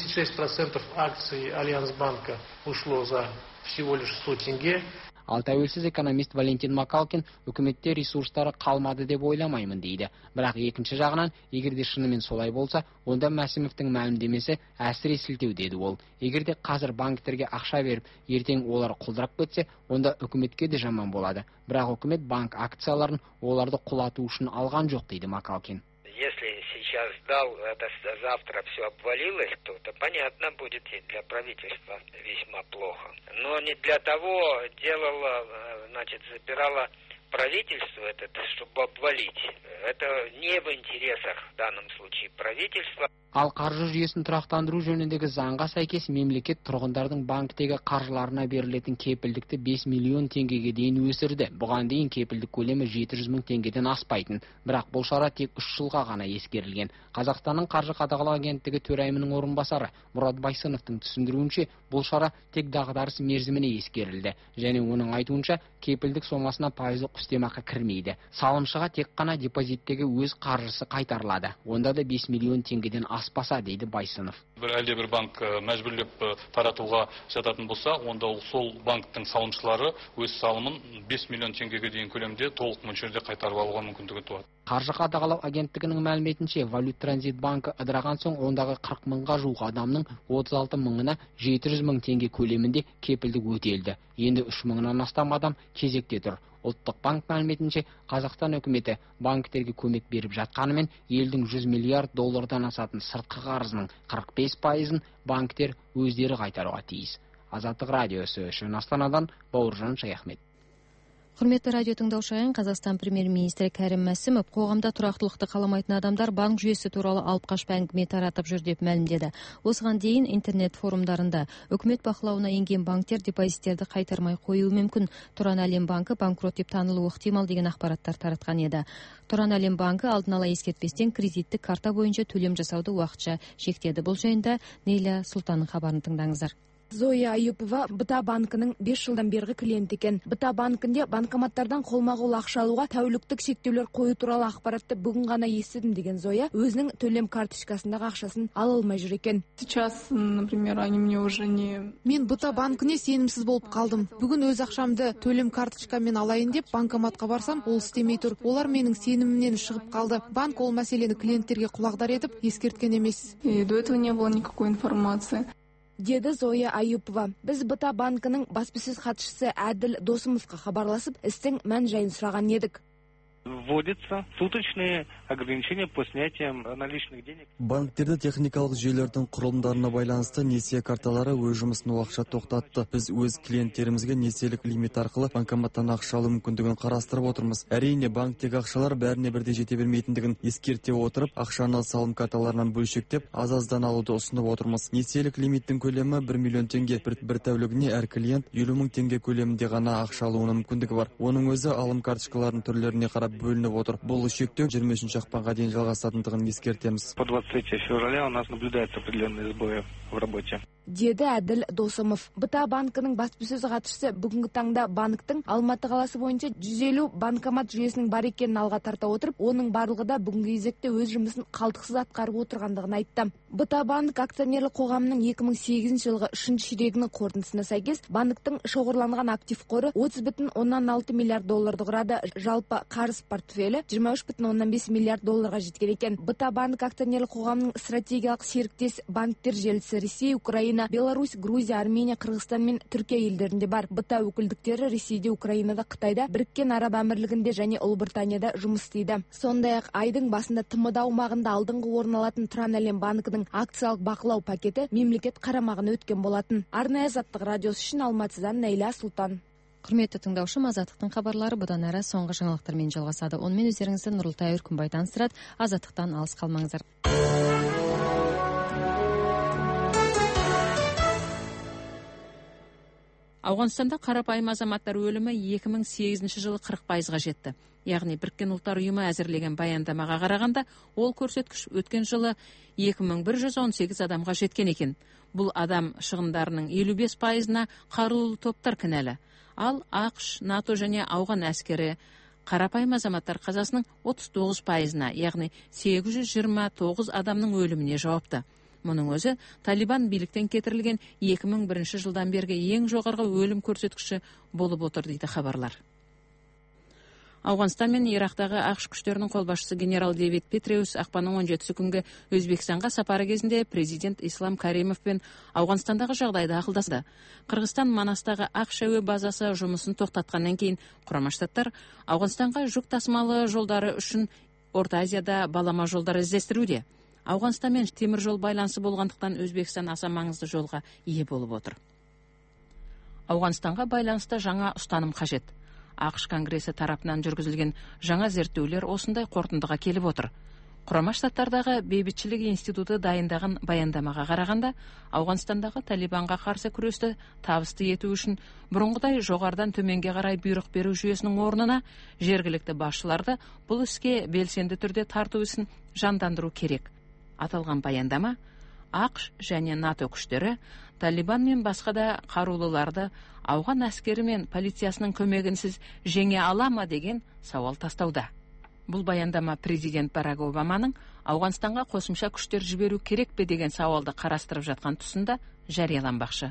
76% акций Альянс-банка ушло за всего лишь 100 тенге. Ал тәуелсіз экономист Валентин Макалкин үкіметте ресурстары қалмады деп ойламаймын дейді. Бірақ екінші жағынан, егерде шынымен солай болса, онда Мәсімовтің мәлімдемесі әсіре сілтеу, деді ол. Егерде қазір банктерге ақша беріп, ертең олар құлдырап кетсе, онда үкіметке де жаман болады. Бірақ үкімет банк акцияларын оларды құлату үшін алған жоқ, дейді Макалкин. Если сейчас дал, это завтра все обвалилось, то это понятно будет и для правительства весьма плохо. Но не для того делала, значит, забирала правительство это, чтобы обвалить. Это не в интересах в данном случае правительства. Ал қаржы жүйесін тұрақтандыру жөніндегі заңға сәйкес мемлекет тұрғындардың банктегі қаржыларына берілетін кепілдікті 5 миллион теңгеге дейін өсірді. Бұған дейін кепілдік көлемі 700 мың теңгеден аспайтын. Бірақ бұл шара тек 3 жылға ғана ескерілген. Қазақстанның қаржы қадағалау агенттігі төрайымының орынбасары Мұрат Байсыновтың түсіндіруінше, бұл шара тек дағдарыс мерзіміне ескерілді. Және оның айтуынша, кепілдік сомасына пайыздық үстемақы кірмейді. Салымшыға тек қана депозиттегі өз қаржысы қайтарылады. Онда да 5 миллион теңгеден аспаса, дейді Байсынов. Әлде бір банк мәжбүрлеп таратуға жататын болса, онда сол банктың салымшылары өз салымын 5 миллион теңгеге дейін көлемде толық мөлшерде қайтарып алуға мүмкіндігі туады. Қаржы қадағалау агенттігінің мәліметінше, Валют Транзит банкі ыдыраған соң, ондағы 40 мыңға жуық адамның 36 мыңына 700 мың теңге көлемінде кепілдік өтелді. Енді 3 мыңнан астам адам кезекте тұр. Ұлттық банк мәліметінше, Қазақстан үкіметі банктерге көмек беріп жатқанымен, елдің 100 миллиард доллардан асатын сыртқы қарызының 45%-ын банктер өздері қайтаруға тиіс. Азаттық радиосы үшін Астанадан Бауыржан Шаяхмет. Құрметті радио тыңдаушылар, Қазақстан премьер-министрі Кәрім Мәсімов қоғамда тұрақтылықты қаламайтын адамдар банк жүйесі туралы алып қашпа әңгіме таратып жүр деп мәлімдеді. Осыған дейін интернет форумдарында үкімет бақылауына енген банктер депозиттерді қайтармай қоюы мүмкін. Тұран әлем банкі банкрот деп танылуы ықтимал деген ақпараттар таратқан еді. Тұран әлем банкі алдын ала ескертпестен кредиттік карта бойынша төлем жасауды уақытша шектеді. Бұл жайында Нейля Сұлтанның хабарын тыңдаңыздар. Зоя Аюпова БТА банкінің 5 жылдан бергі клиенті екен. БТА банкінде банкоматтардан қолма-қол ақша алуға тәуліктік шектеулер қою туралы ақпаратты бүгін ғана естідім деген Зоя өзінің төлем карточкасындағы ақшасын ала алмай жүр екен. Сейчас, например, они мне уже не... Мен БТА банкіне сенімсіз болып қалдым. Бүгін өз ақшамды төлем карточкамен алайын деп банкоматқа барсам, ол істемей тұр. Олар менің сенімімнен шығып қалды. Банк ол мәселені клиенттерге құлағдар етіп ескерткен емес. И до этого не было никакой информации. Деді Зоя Аюпова. Біз БТА банкінің баспасөз хатшысы Әділ Досымовқа хабарласып, істің мән жайын сұраған едік. Вводятся суточные ограничения по снятиям наличных денег. Банктерді техникалық жүйелердің құрылымдарына байланысты несие карталары өз жұмысын уақытша тоқтатты. Біз өз клиенттерімізге несиелік лимит арқылы банкоматтан ақша алу мүмкіндігін қарастырып отырмыз. Әрине, банктегі ақшалар бәріне бірдей жете бермейтіндігін ескерте отырып, ақшаны салым карталарынан бөлшектеп, аз-аздан алуды ұсынып отырмыз. Несиелік лимиттің көлемі 1 миллион теңге. Бір тәулігіне әр клиент 50 мың теңге көлемінде ғана ақша алуының мүмкіндігі бар. Оның өзі алым карточкаларының түрлеріне қарап бөлініп отыр. Бұл шектеу 23 ақпанға дейін жалғасатындығын ескертеміз. По 23 февраля у нас наблюдаются определенные сбои в работе. Деді Әділ Досымов. БТА банкінің баспасөз хатшысы бүгінгі таңда банктың Алматы қаласы бойынша 150 банкомат жүйесінің бар екенін алға тарта отырып, оның барлығы да бүгінгі кезекте өз жұмысын қалтқысыз атқарып отырғандығын айтты. БТА банк акционерлік қоғамының 2008 жылғы 3 ширегінің қорытындысына сәйкес банктың шоғырланған актив қоры 30,6 миллиард долларды құрады. Жалпы қарыз портфелі 23,5 миллиард долларға жеткен екен. БТА банк акционерлік қоғамның стратегиялық серіктес банктер желісі Ресей, Украина, Беларусь, Грузия, Армения, Қырғызстан мен Түркия елдерінде бар. БТА өкілдіктері Ресейде, Украинада, Қытайда, Біріккен Араб Әмірлігінде және Ұлыбританияда жұмыс істейді. Сондай-ақ айдың басында ТМД аумағында алдыңғы орын алатын Тұран әлем банкінің акциялық бақылау пакеті мемлекет қарамағына өткен болатын. Арнайы Азаттық радиосы үшін Алматыдан Нәйла Сұлтан. Құрметті тыңдаушым, Азаттықтың хабарлары бұдан әрі соңғы жаңалықтармен жалғасады. Онымен өздеріңізді Нұрылтай Өркімбай таныстырады. Азаттықтан алыс қалмаңыздар. Ауғанстанда қарапайым азаматтар өлімі 2008 жылы 40%-ға жетті. Яғни Біріккен ұлттар ұйымы әзірлеген баяндамаға қарағанда, ол көрсеткіш өткен жылы 2118 адамға жеткен екен. Бұл адам шығындарының 55%-на қарулы топтар кінәлі. Ал ақш, НАТО және ауған әскері қарапайым азаматтар қазасының 39%-на, яғни 829 адамның өліміне жауапты. Мұның өзі Талибан биліктен кетірілген 2001 жылдан бергі ең жоғарғы өлім көрсеткіші болып отыр дейді хабарлар. Ауғанстан мен Ирактағы ақш күштерінің қолбасшысы генерал Дэвид Петреус ақпанның 17 күнгі Өзбекстанға сапары кезінде президент Ислам Каримов пен Ауғанстандағы жағдайды ақылдасты. Қырғызстан Манастағы ақш әуе базасы жұмысын тоқтатқаннан кейін Құрама Штаттар Ауғанстанға жүк тасымалы жолдары үшін Орта Азияда балама жолдар іздестіруде. Ауғанстанмен темір жол байланысы болғандықтан Өзбекстан аса маңызды жолға ие болып отыр. Ауғанстанға байланысты жаңа ұстаным қажет. ақш конгресі тарапынан жүргізілген жаңа зерттеулер осындай қорытындыға келіп отыр. Құрама Штаттардағы бейбітшілік институты дайындаған баяндамаға қарағанда, Ауғанстандағы Талибанға қарсы күресті табысты ету үшін бұрынғыдай жоғарыдан төменге қарай бұйрық беру жүйесінің орнына жергілікті басшыларды бұл іске белсенді түрде тарту ісін жандандыру керек. Аталған баяндама ақш және НАТО күштері Талибан мен басқа да қарулыларды ауған әскері мен полициясының көмегінсіз жеңе ала ма деген сауал тастауда. Бұл баяндама президент Барак Обаманың Ауғанстанға қосымша күштер жіберу керек пе деген сауалды қарастырып жатқан тұсында жарияланбақшы.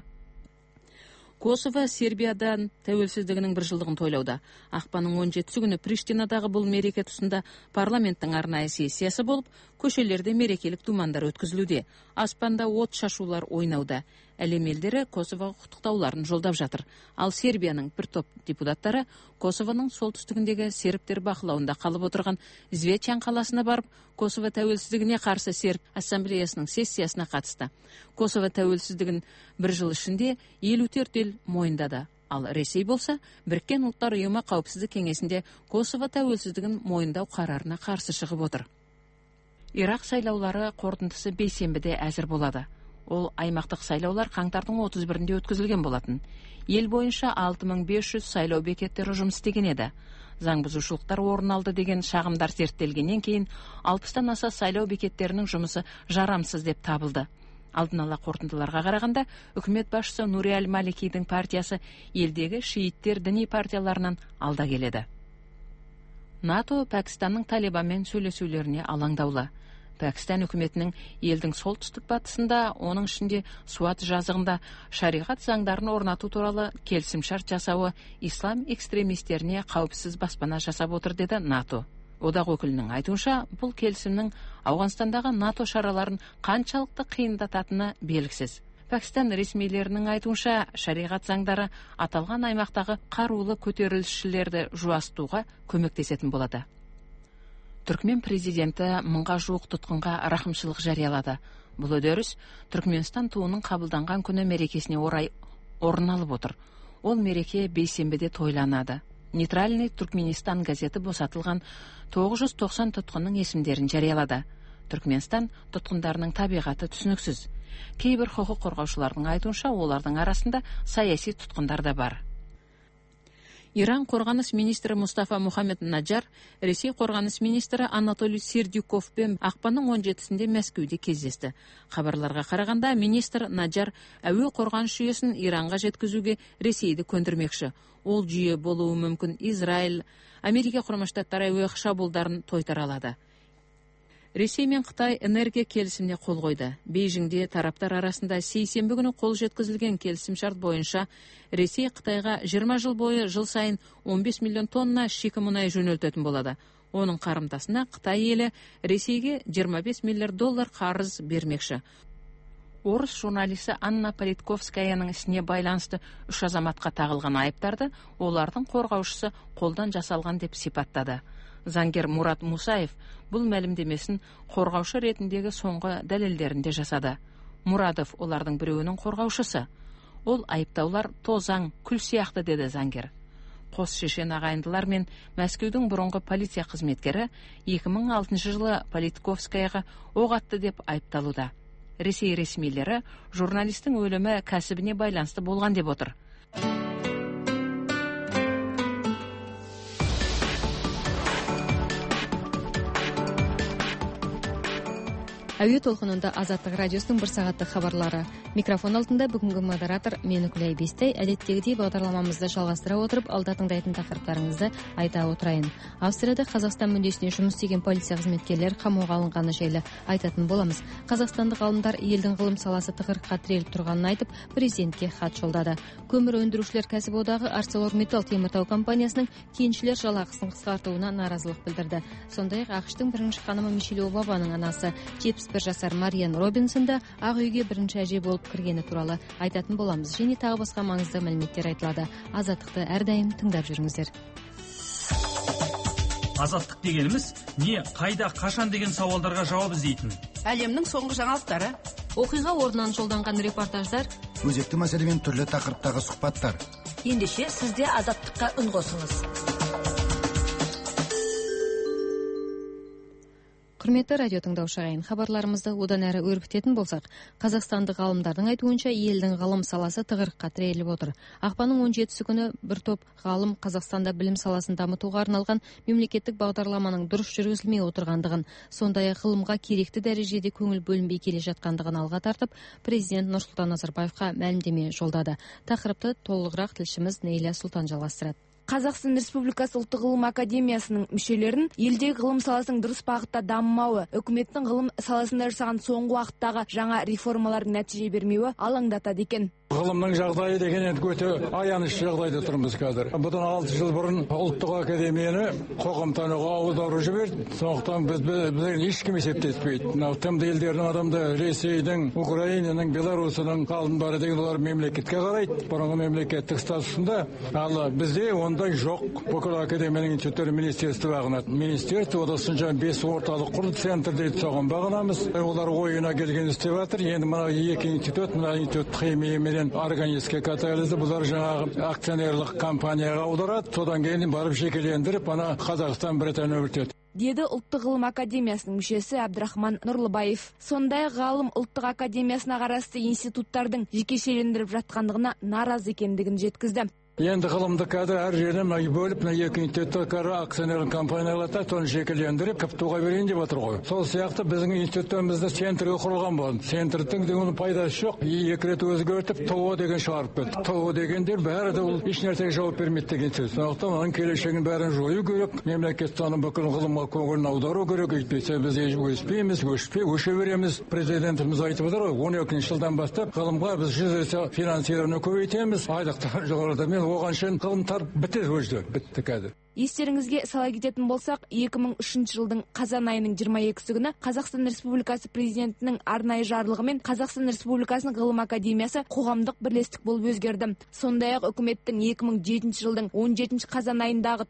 Косово Сербиядан тәуелсіздігінің бір жылдығын тойлауда. Ақпанның 17 күні Приштинадағы бұл мереке тұсында парламенттің арнайы сессиясы болып, көшелерде мерекелік думандар өткізілуде. Аспанда от шашулар ойнауда. Әлем елдері Косовоға құттықтауларын жолдап жатыр. Ал Сербияның бір топ депутаттары Косовоның солтүстігіндегі сербтер бақылауында қалып отырған Звечан қаласына барып, Косово тәуелсіздігіне қарсы серб ассамблеясының сессиясына қатысты. Косово тәуелсіздігін бір жыл ішінде 54 ел мойындады. Ал Ресей болса, Біріккен ұлттар ұйымы қауіпсіздік кеңесінде Косово тәуелсіздігін мойындау қарарына қарсы шығып отыр. Ирак сайлаулары қорытындысы бейсенбіде әзір болады. Ол аймақтық сайлаулар қаңтардың 31-інде өткізілген болатын. Ел бойынша 6500 сайлау бекеттері жұмыс істеген еді. Заң бұзушылықтар орын алды деген шағымдар зерттелгеннен кейін 60-тан аса сайлау бекеттерінің жұмысы жарамсыз деп табылды. Алдын ала қорытындыларға қарағанда, үкімет басшысы Нури Аль-Маликидің партиясы елдегі шииттер діни партияларынан алда келеді. НАТО Пәкістанның Талибанмен сөйлесулеріне алаңдаулы. Пәкістан үкіметінің елдің солтүстік батысында, оның ішінде Суат жазығында шариғат заңдарын орнату туралы келісімшарт жасауы ислам экстремистеріне қауіпсіз баспана жасап отыр деді НАТО. Одақ өкілінің айтуынша, бұл келісімнің Ауғанстандағы НАТО шараларын қаншалықты қиындататыны белгісіз. Пәкістан ресмилерінің айтуынша, шариғат заңдары аталған аймақтағы қарулы көтерілісшілерді жуасытуға көмектесетін болады. Түркмен президенті 1000-ға жуық тұтқынға рақымшылық жариялады. Бұл үдеріс Түркменстан туының қабылданған күні мерекесіне орай орын алып отыр. Ол мереке бейсенбіде тойланады. Нейтральный Түркменистан газеті босатылған 990 тұтқынның есімдерін жариялады. Түркменстан тұтқындарының табиғаты түсініксіз. Кейбір құқық қорғаушылардың айтуынша, олардың арасында саяси тұтқындар да бар. Иран қорғаныс министрі Мустафа Мухаммед Наджар, Ресей қорғаныс министрі Анатолий Сердюковпен ақпанның 17-сінде Мәскеуде кездесті. Хабарларға қарағанда, министр Наджар әуе қорғаныс жүйесін Иранға жеткізуге Ресейді көндірмекші. Ол жүйе болуы мүмкін Израиль, Америка Құрама Штаттары әуе шабуылдарын тойтара алады. Ресей мен Қытай энергия келісіміне қол қойды. Бейжіңде тараптар арасында сейсенбі күні қол жеткізілген келісімшарт бойынша Ресей Қытайға 20 жыл бойы жыл сайын 15 миллион тонна шикі мұнай жөнелтетін болады. Оның қарымтасына Қытай елі Ресейге 25 миллиард доллар қарыз бермекші. Орыс журналисі Анна Политковскаяның ісіне байланысты 3 азаматқа тағылған айыптарды олардың қорғаушысы қолдан жасалған деп сипаттады. Заңгер Мурат Мусаев бұл мәлімдемесін қорғаушы ретіндегі соңғы дәлелдерінде жасады. Мурадов олардың біреуінің қорғаушысы. Ол айыптаулар тозаң, күл сияқты деді заңгер. Қос шешен ағайындылар мен Мәскеудің бұрынғы полиция қызметкері 2006 жылы Политковскаяға оқ атты деп айыпталуда. Ресей ресмилері журналистің өлімі кәсібіне байланысты болған деп отыр. Әуе толқынында Азаттық радиосының 1 сағаттық хабарлары. Микрофон алдында бүгінгі модератор мен Үкілай Бестай. Әдеттегідей бағдарламамызды жалғастыра отырып, алда тыңдайтын тақырыптарыңызды айта отырайын. Австрияда Қазақстан мүддесіне жұмыс істеген полиция қызметкерлер қамауға алынғаны жайлы айтатын боламыз. Қазақстандық ғалымдар елдің ғылым саласы тығырыққа тіреліп тұрғанын айтып, президентке хат жолдады. Көмір өндірушілер кәсіподағы ArcelorMittal теміртау компаниясының кеншілер жалақысын қысқартуына наразылық білдірді. Сондай-ақ ақш-тың бірінші ханымы Мишель Обаманың анасы 71 жасар Мариан Робинсонда ақ үйге бірінші әже болып кіргені туралы айтатын боламыз. Және тағы басқа маңызды мәліметтер айтылады. Азаттықты әрдайым тыңдап жүріңіздер. Азаттық дегеніміз не, қайда, қашан деген сауалдарға жауап іздейтін. Әлемнің соңғы жаңалықтары, оқиға орнынан жолданған репортаждар, өзекті мәселемен түрлі тақырыптағы сұхбаттар. Ендеше сізде Азаттыққа үн қосыңыз. Құрметті радио тыңдаушы ағайын, хабарларымызды одан әрі өрбітетін болсақ, қазақстандық ғалымдардың айтуынша елдің ғылым саласы тығырыққа тіреліп отыр. Ақпанның 17-сі күні бір топ ғалым Қазақстанда білім саласын дамытуға арналған мемлекеттік бағдарламаның дұрыс жүргізілмей отырғандығын, сондай-ақ ғылымға керекті дәрежеде көңіл бөлінбей келе жатқандығын алға тартып, президент Нұрсұлтан Назарбаевқа мәлімдеме жолдады. Тақырыпты толығырақ тілшіміз Нейля Сұлтан жалғастырады. Қазақстан Республикасы ұлттық ғылым академиясының мүшелерін елдегі ғылым саласының дұрыс бағытта дамымауы, үкіметтің ғылым саласында жасаған соңғы уақыттағы жаңа реформалардың нәтиже бермеуі алаңдатады екен. Ғылымның жағдайы деген енді өте аянышты жағдайда тұрмыз қазір. Бұдан 6 жыл бұрын ұлттық академияны қоғамтануға аударып жіберді. Сондықтан бізден ешкім есептеспейді. Мынау тмд елдерінің адамды Ресейдің, Украинаның, Беларусының ғалымдары деген олар мемлекетке қарайды. Бұрынғы мемлекеттік статусында. Ал бізде ондай жоқ. Бүкіл академияның институттары министерство бағынады. Министерство осынша 5 орталық құрды, центр дейді, соған бағынамыз. Олар ойына келген істеп жатыр. Енді мына 2 институт, мына институт химия мен органический катализі, бұлар жаңағы акционерлік компанияға аударады. Содан кейін барып жекелендіріп, ана Қазақстан Британия өртеді. Деді ұлттық ғылым академиясының мүшесі Әбдірахман Нұрлыбаев. Сондай ғалым ұлттық академиясына қарасты институттардың жекешелендіріп жатқандығына наразы екендігін жеткізді. Енді ғылымды қазір әр жерден бөліп, 2 институттар акционерлік компанияларда соны жекелендіріп, капиталға берейін деп отыр ғой. Сол сияқты біздің институтымызда центрге құрылған болды. Центрдің оның пайдасы жоқ. 2 рет өзгертіп, ТО деген шығарып кетті. ТО дегендер бәрі де ол еш нәрсеге жауап бермейді деген сөз. Сондықтан оның келешегін бәрін жою керек. Мемлекеттің бүкіл ғылымға көңілін аудару керек. Өйтпесе біз өспейміз, өше береміз. Президентіміз айтып отыр ғой, 12 жылдан бастап ғылымға біз 100 есе финансирование көбейтеміз. Айлықтар жоғарыда оған шын ғылымдар бітті қазір. Естеріңізге сала кететін болсақ, 2003 жылдың қазан айының 22-сі күні Қазақстан Республикасы президентінің арнайы жарлығымен Қазақстан Республикасының ғылым академиясы қоғамдық бірлестік болып өзгерді. Сондай-ақ үкіметтің 2007 жылдың 17 қазан айындағы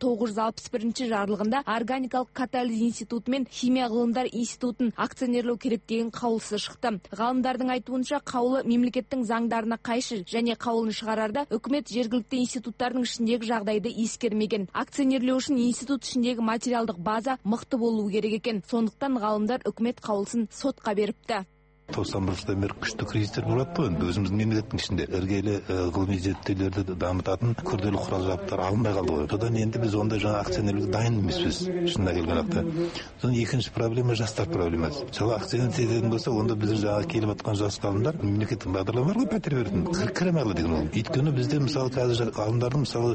961 жарлығында органикалық катализ институты мен химия ғылымдар институтын акционерлеу керек деген қаулысы шықты. Ғалымдардың айтуынша қаулы мемлекеттің заңдарына қайшы және қаулын шығарарда үкімет жергілікті институттардың ішіндегі жағдайды ескермеген. Акционерлеу үшін институт ішіндегі материалдық база мықты болуы керек екен. Сондықтан ғалымдар үкімет қаулысын сотқа беріпті. 91 жылдан бері күшті кризистер болады ғой. Өзіміздің мемлекеттің ішінде іргелі ғылыми зерттеулерді дамытатын күрделі құрал жабдықтар алынбай қалды ғой. Содан енді біз ондай жаңа акционерлерге дайын емеспіз. Шынына келген ақта. Содан екінші проблема жастар проблемасы. Мысалы акционер ететін болса, онда біздің жаңа келіп жатқан жас ғалымдар мемлекеттік бағдарлама бар ғой, пәтер беретін. Кіремалы деген ол. Өйткені бізде мысалы қазір ғалымдардың мысалы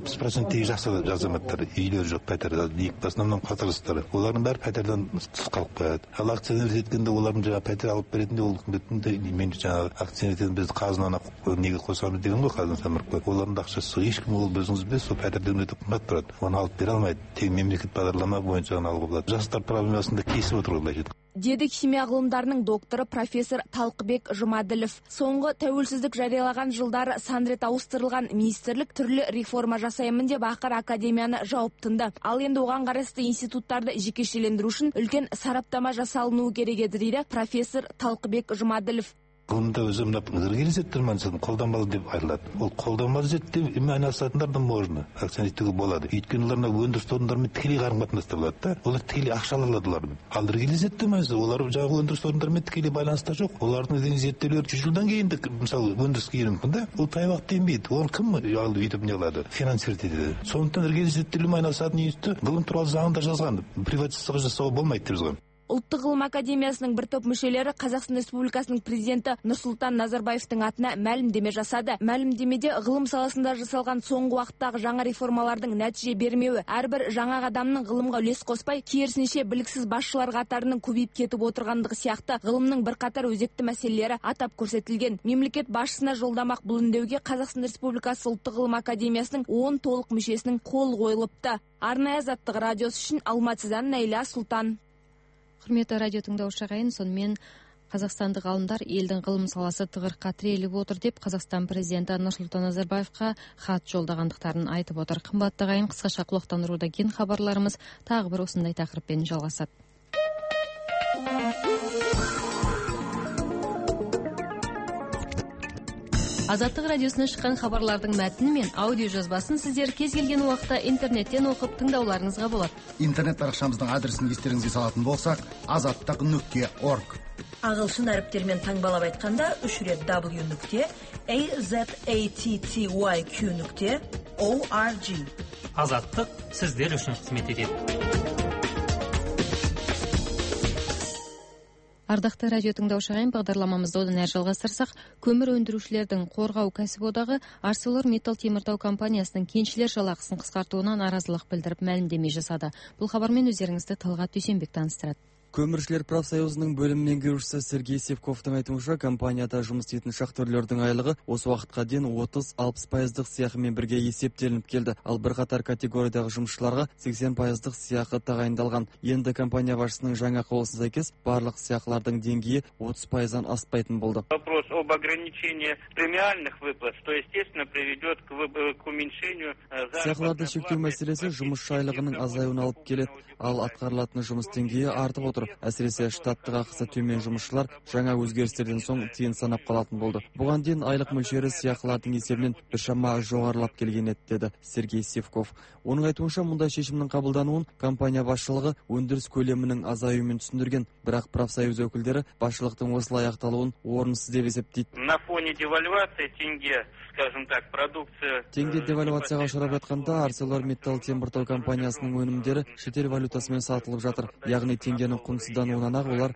70% жас азаматтар, үйлері жоқ, пәтер, в основном қатарластары. Олардың бәрі пәтерден тыс қалып қояды. Ал акционер еткенде олардың жаңа пәтер алып беретінде ол мен жаңағы акционер ететін біз қазынаны неге қосамыз деген ғой, қазына самұрық. Олардың ақшасы ешкім ол өзіңіз білесіз, сол пәтерден өте қымбат тұрады. Оны алып бере алмайды. Тек мемлекет бағдарлама бойынша ғана алуға болады. Жастар проблемасында кесіп отыр ғой былайша. Деді химия ғылымдарының докторы профессор Талқыбек Жұмаділов. Соңғы тәуелсіздік жариялаған жылдары сан рет ауыстырылған министрлік түрлі реформа жасаймын деп ақыр академияны жауып тынды. Ал енді оған қарасты институттарды жекешелендіру үшін үлкен сараптама жасалынуы керек еді дейді профессор Талқыбек Жұмаділов. Ғылымда өзі мына іргелі зерттеу қолданбалы деп айтылады. Ол қолданбалы зерттеумен айналысатындар да можно, акционерлікті болады. Өйткені олар өндіріс орындарымен тікелей қарым-қатынаста болады да. Олар тікелей ақша алады олардан. Ал іргелі зерттеу олар жаңағы өндіріс орындарымен тікелей байланыста жоқ. Олардың зерттеулері 100 жылдан кейін де мысалы өндіріске келуі мүмкін да. Ол таяқ тиінбейді. Оны кім алып өйтіп не қылады? Финансировать етеді. Сондықтан іргелі зерттеумен айналысатын институт ғылым туралы заңында жазған. Приватизация жасауға болмайды деп жазған. Ұлттық ғылым академиясының бір топ мүшелері Қазақстан Республикасының президенті Нұрсұлтан Назарбаевтың атына мәлімдеме жасады. Мәлімдемеде ғылым саласында жасалған соңғы уақыттағы жаңа реформалардың нәтиже бермеуі, әрбір жаңа адамның ғылымға үлес қоспай, керісінше біліксіз басшылар қатарының көбейіп кетіп отырғандығы сияқты ғылымның бірқатар өзекті мәселелері атап көрсетілген. Мемлекет басшысына жолдамақ бұл үндеуге Қазақстан Республикасы Ұлттық ғылым академиясының 10 толық мүшесінің қол қойылыпты. Арнайы Азаттық радиосы үшін Алматыдан Найля Сұлтан. Құрметті радио тыңдаушы ағайын, сонымен қазақстандық ғалымдар елдің ғылым саласы тығырыққа тіреліп отыр деп Қазақстан президенті Нұрсұлтан Назарбаевқа хат жолдағандықтарын айтып отыр. Қымбатты ағайын, қысқаша құлақтандырудан кейін хабарларымыз тағы бір осындай тақырыппен жалғасады. Азаттық радиосына шыққан хабарлардың мәтіні мен аудио жазбасын сіздер кез келген уақытта интернеттен оқып тыңдауларыңызға болады. Интернет парақшамыздың адресін естеріңізге салатын болсақ, azаттық.org. Ағылшын әріптермен таңбалап айтқанда 3 рет w.azattyq.org. Азаттық сіздер үшін қызмет етеді. Ардақты радио тыңдаушы ағайын, бағдарламамызды одан әрі жалғастырсақ, көмір өндірушілердің қорғау кәсіподағы ArcelorMittal теміртау компаниясының кеншілер жалақысын қысқартуына наразылық білдіріп мәлімдеме жасады. Бұл хабармен өздеріңізді Талғат Дүйсенбек таныстырады. Көміршілер профсоюзының бөлім меңгерушісі Сергей Севковтың айтуынша, компанияда жұмыс істейтін шахтерлердің айлығы осы уақытқа дейін 30-60% сыйақымен бірге есептелініп келді. Ал бірқатар категориядағы жұмысшыларға 80% сыйақы тағайындалған. Енді компания басшысының жаңа қаулысына сәйкес барлық сыйақылардың деңгейі 30%-дан аспайтын болды. Вопрос об ограничении премиальных выплат, что естественно приведет к уменьшению сыйақыларды шектеу мәселесі жұмысшы айлығының азаюына алып келеді. Ал атқарылатын жұмыс деңгейі артып отыр. Әсіресе штаттық ақысы төмен жұмысшылар жаңа өзгерістерден соң тиын санап қалатын болды. Бұған дейін айлық мөлшері сыйақылардың есебінен біршама жоғарылап келген еді, деді Сергей Севков. Оның айтуынша, мұндай шешімнің қабылдануын компания басшылығы өндіріс көлемінің азаюымен түсіндірген, бірақ профсоюз өкілдері басшылықтың осылай аяқталуын орынсыз деп есептейді. На фоне девальвации тенге, скажем так, продукция... Теңге девальвацияға ұшырап жатқанда ArcelorMittal теміртау компаниясының өнімдері шетел валютасымен сатылып жатыр. Яғни теңгенің құнсыздануынан ақ олар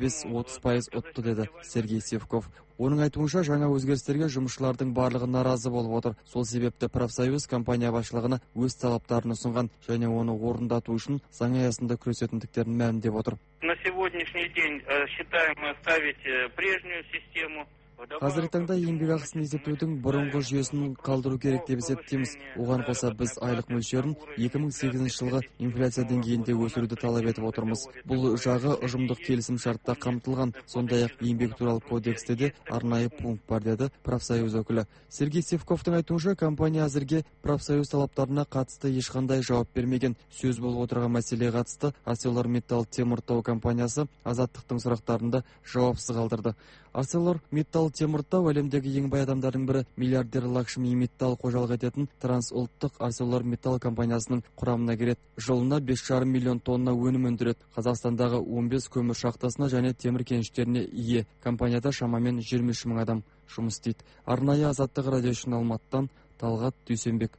25-30% ұтты, деді Сергей Севков. Оның айтуынша, жаңа өзгерістерге жұмысшылардың барлығы наразы болып отыр. Сол себепті профсоюз компания басшылығына өз талаптарын ұсынған және оны орындату үшін заң аясында күресетіндіктерін мәлімдеп отыр. На сегодняшний день считаем оставить прежнюю систему. Қазіргі таңда еңбек ақысын есептеудің бұрынғы жүйесін қалдыру керек деп есептейміз. Оған қоса біз айлық мөлшерін 2008 жылғы инфляция деңгейінде өсіруді талап етіп отырмыз. Бұл жағы ұжымдық келісім шартта қамтылған, сондай-ақ еңбек туралы кодексте де арнайы пункт бар, деді профсоюз өкілі. Сергей Севковтың айтуынша, компания әзірге профсоюз талаптарына қатысты ешқандай жауап бермеген. Сөз болып отырған мәселеге қатысты ArcelorMittal теміртау компаниясы азаттықтың сұрақтарында жауапсыз қалдырды. ArcelorMittal Теміртау әлемдегі ең бай адамдардың бірі, миллиардер Лакшми Миттал қожалық ететін трансұлттық ArcelorMittal компаниясының құрамына кіреді. Жылына 5,5 миллион тонна өнім өндіреді. Қазақстандағы 15 көмір шахтасына және темір кеніштеріне ие. Компанияда шамамен 23 мың адам жұмыс істейді. Арнайы Азаттық радио үшін Алматыдан Талғат Дүйсенбек.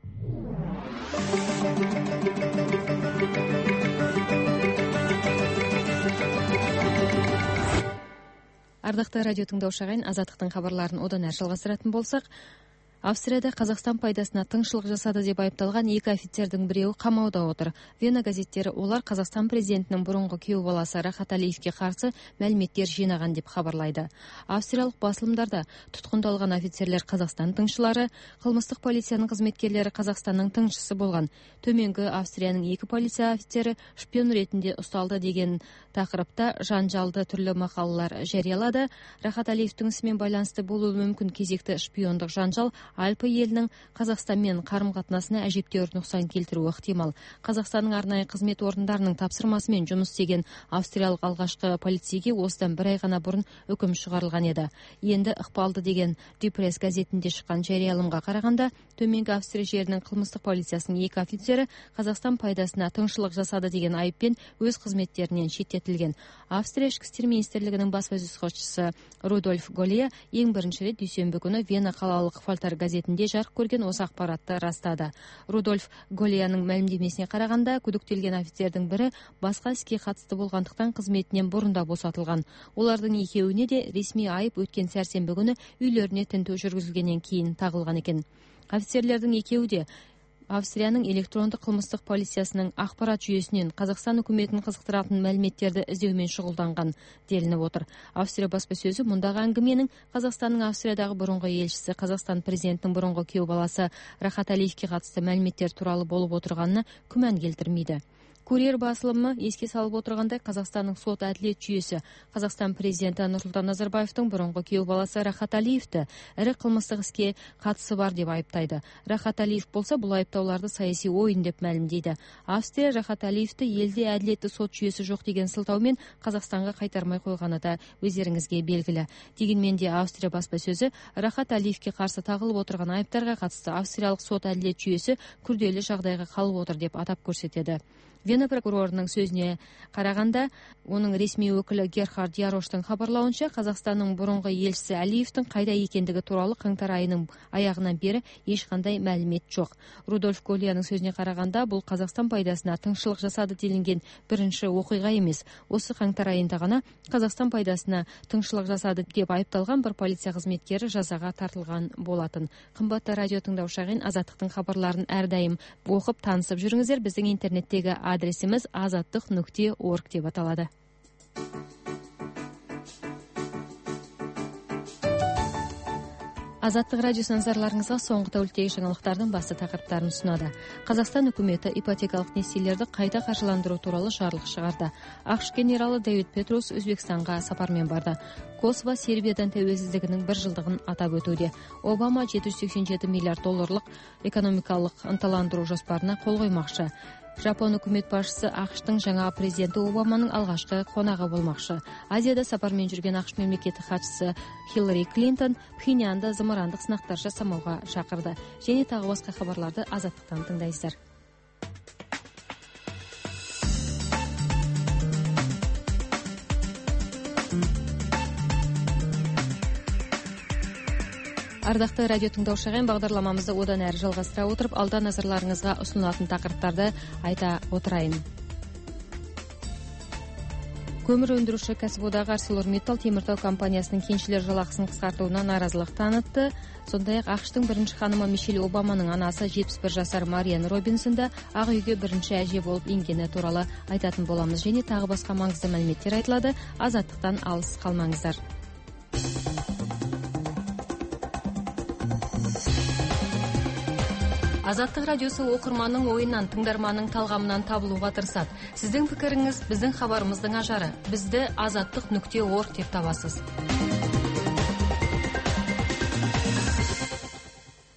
Ардақты радио тыңдаушы ағайын, Азаттықтың хабарларын одан әрі жалғастыратын болсақ, Австрияда Қазақстан пайдасына тыңшылық жасады деп айыпталған 2 офицердің біреуі қамауда отыр. Вена газеттері олар Қазақстан президентінің бұрынғы күйеу баласы Рахат Алиевке қарсы мәліметтер жинаған деп хабарлайды. Австриялық басылымдарда тұтқындалған офицерлер Қазақстан тыңшылары, қылмыстық полицияның қызметкерлері Қазақстанның тыңшысы болған. Төменгі Австрияның 2 полиция офицері шпион ретінде ұсталды деген тақырыпта жанжалды түрлі мақалалар жариялады. Рахат Алиевтің ісімен байланысты болуы мүмкін кезекті шпиондық жанжал Альпы елінің Қазақстанмен қарым-қатынасына әжептәуір нұқсан келтіруі ықтимал. Қазақстанның арнайы қызмет орындарының тапсырмасымен жұмыс істеген австриялық алғашқы полицейге осыдан 1 ай ғана бұрын үкім шығарылған еді. Енді ықпалды деген Дюпресс газетінде шыққан жариялымға қарағанда, төменгі Австрия жерінің қылмыстық полициясының 2 офицері Қазақстан пайдасына тыңшылық жасады деген айыппен өз қызметтерінен шеттетілген. Австрия ішкі істер министрлігінің баспасөз хатшысы Рудольф Голия ең бірінші рет дүйсенбі күні Вена қалалық Фальтер газетінде жарық көрген осы ақпаратты растады. Рудольф Голияның мәлімдемесіне қарағанда, күдіктелген офицердің бірі басқа іске қатысты болғандықтан қызметінен бұрында босатылған. Олардың екеуіне де ресми айып өткен сәрсенбі күні үйлеріне тінту жүргізілгеннен кейін тағылған екен. Офицерлердің екеуі де Австрияның электронды қылмыстық полициясының ақпарат жүйесінен Қазақстан үкіметін қызықтыратын мәліметтерді іздеумен шұғылданған делініп отыр. Австрия баспасөзі мұндағы әңгіменің Қазақстанның Австриядағы бұрынғы елшісі, Қазақстан президентінің бұрынғы күйеу баласы Рахат Алиевке қатысты мәліметтер туралы болып отырғанына күмән келтірмейді. Курьер басылымы еске салып отырғандай, Қазақстанның сот әділет жүйесі Қазақстан президенті Нұрсұлтан Назарбаевтың бұрынғы күйеу баласы Рахат Алиевті ірі қылмыстық іске қатысы бар деп айыптайды. Рахат Алиев болса, бұл айыптауларды саяси ойын деп мәлімдейді. Австрия Рахат Алиевті елде әділетті сот жүйесі жоқ деген сылтаумен Қазақстанға қайтармай қойғаны да өздеріңізге белгілі. Дегенмен де Австрия баспасөзі Рахат Алиевке қарсы тағылып отырған айыптарға қатысты австриялық сот әділет жүйесі күрделі жағдайға қалып отыр деп атап көрсетеді. Вена прокурорының сөзіне қарағанда, оның ресми өкілі Герхард Яроштың хабарлауынша, Қазақстанның бұрынғы елшісі Алиевтің қайда екендігі туралы қаңтар айының аяғынан бері ешқандай мәлімет жоқ. Рудольф Голияның сөзіне қарағанда, бұл Қазақстан пайдасына тыңшылық жасады делінген бірінші оқиға емес. Осы қаңтар айында ғана Қазақстан пайдасына тыңшылық жасады деп айыпталған бір полиция қызметкері жазаға тартылған болатын. Қымбатты радио тыңдаушы ағайын, Азаттықтың хабарларын әрдайым оқып танысып жүріңіздер. Біздің интернеттегі адресіміз azаттық.org деп аталады. Азаттық радиосы назарларыңызға соңғы тәуліктегі жаңалықтардың басты тақырыптарын ұсынады. Қазақстан үкіметі ипотекалық несиелерді қайта қаржыландыру туралы жарлық шығарды. ақш генералы Дэвид Петрус Өзбекстанға сапармен барды. Косово Сербиядан тәуелсіздігінің 1 жылдығын атап өтуде. Обама 787 миллиард долларлық экономикалық ынталандыру жоспарына қол қоймақшы. Жапон үкімет басшысы ақштың жаңа президенті Обаманың алғашқы қонағы болмақшы. Азияда сапармен жүрген ақш мемлекеттік хатшысы Хиллари Клинтон Пхеньянда зымырандық сынақтар жасамауға шақырды. Және тағы басқа хабарларды Азаттықтан тыңдайсыздар. Ардақты радио тыңдаушы ағайын, бағдарламамызды одан әрі жалғастыра отырып, алда назарларыңызға ұсынылатын тақырыптарды айта отырайын. Көмір өндіруші кәсіподағы ArcelorMittal Теміртау компаниясының кеншілер жалақысын қысқартуына наразылық танытты. Сондай-ақ ақштың бірінші ханымы Мишель Обаманың анасы 71 жасар Мариан Робинсон да ақ үйге бірінші әже болып енгені туралы айтатын боламыз. Және тағы басқа маңызды мәліметтер айтылады. Азаттықтан алыс қалмаңыздар. Азаттық радиосы оқырманның ойынан, тыңдарманның талғамынан табылуға тырысады. Сіздің пікіріңіз біздің хабарымыздың ажары. Бізді azаттық.org деп табасыз.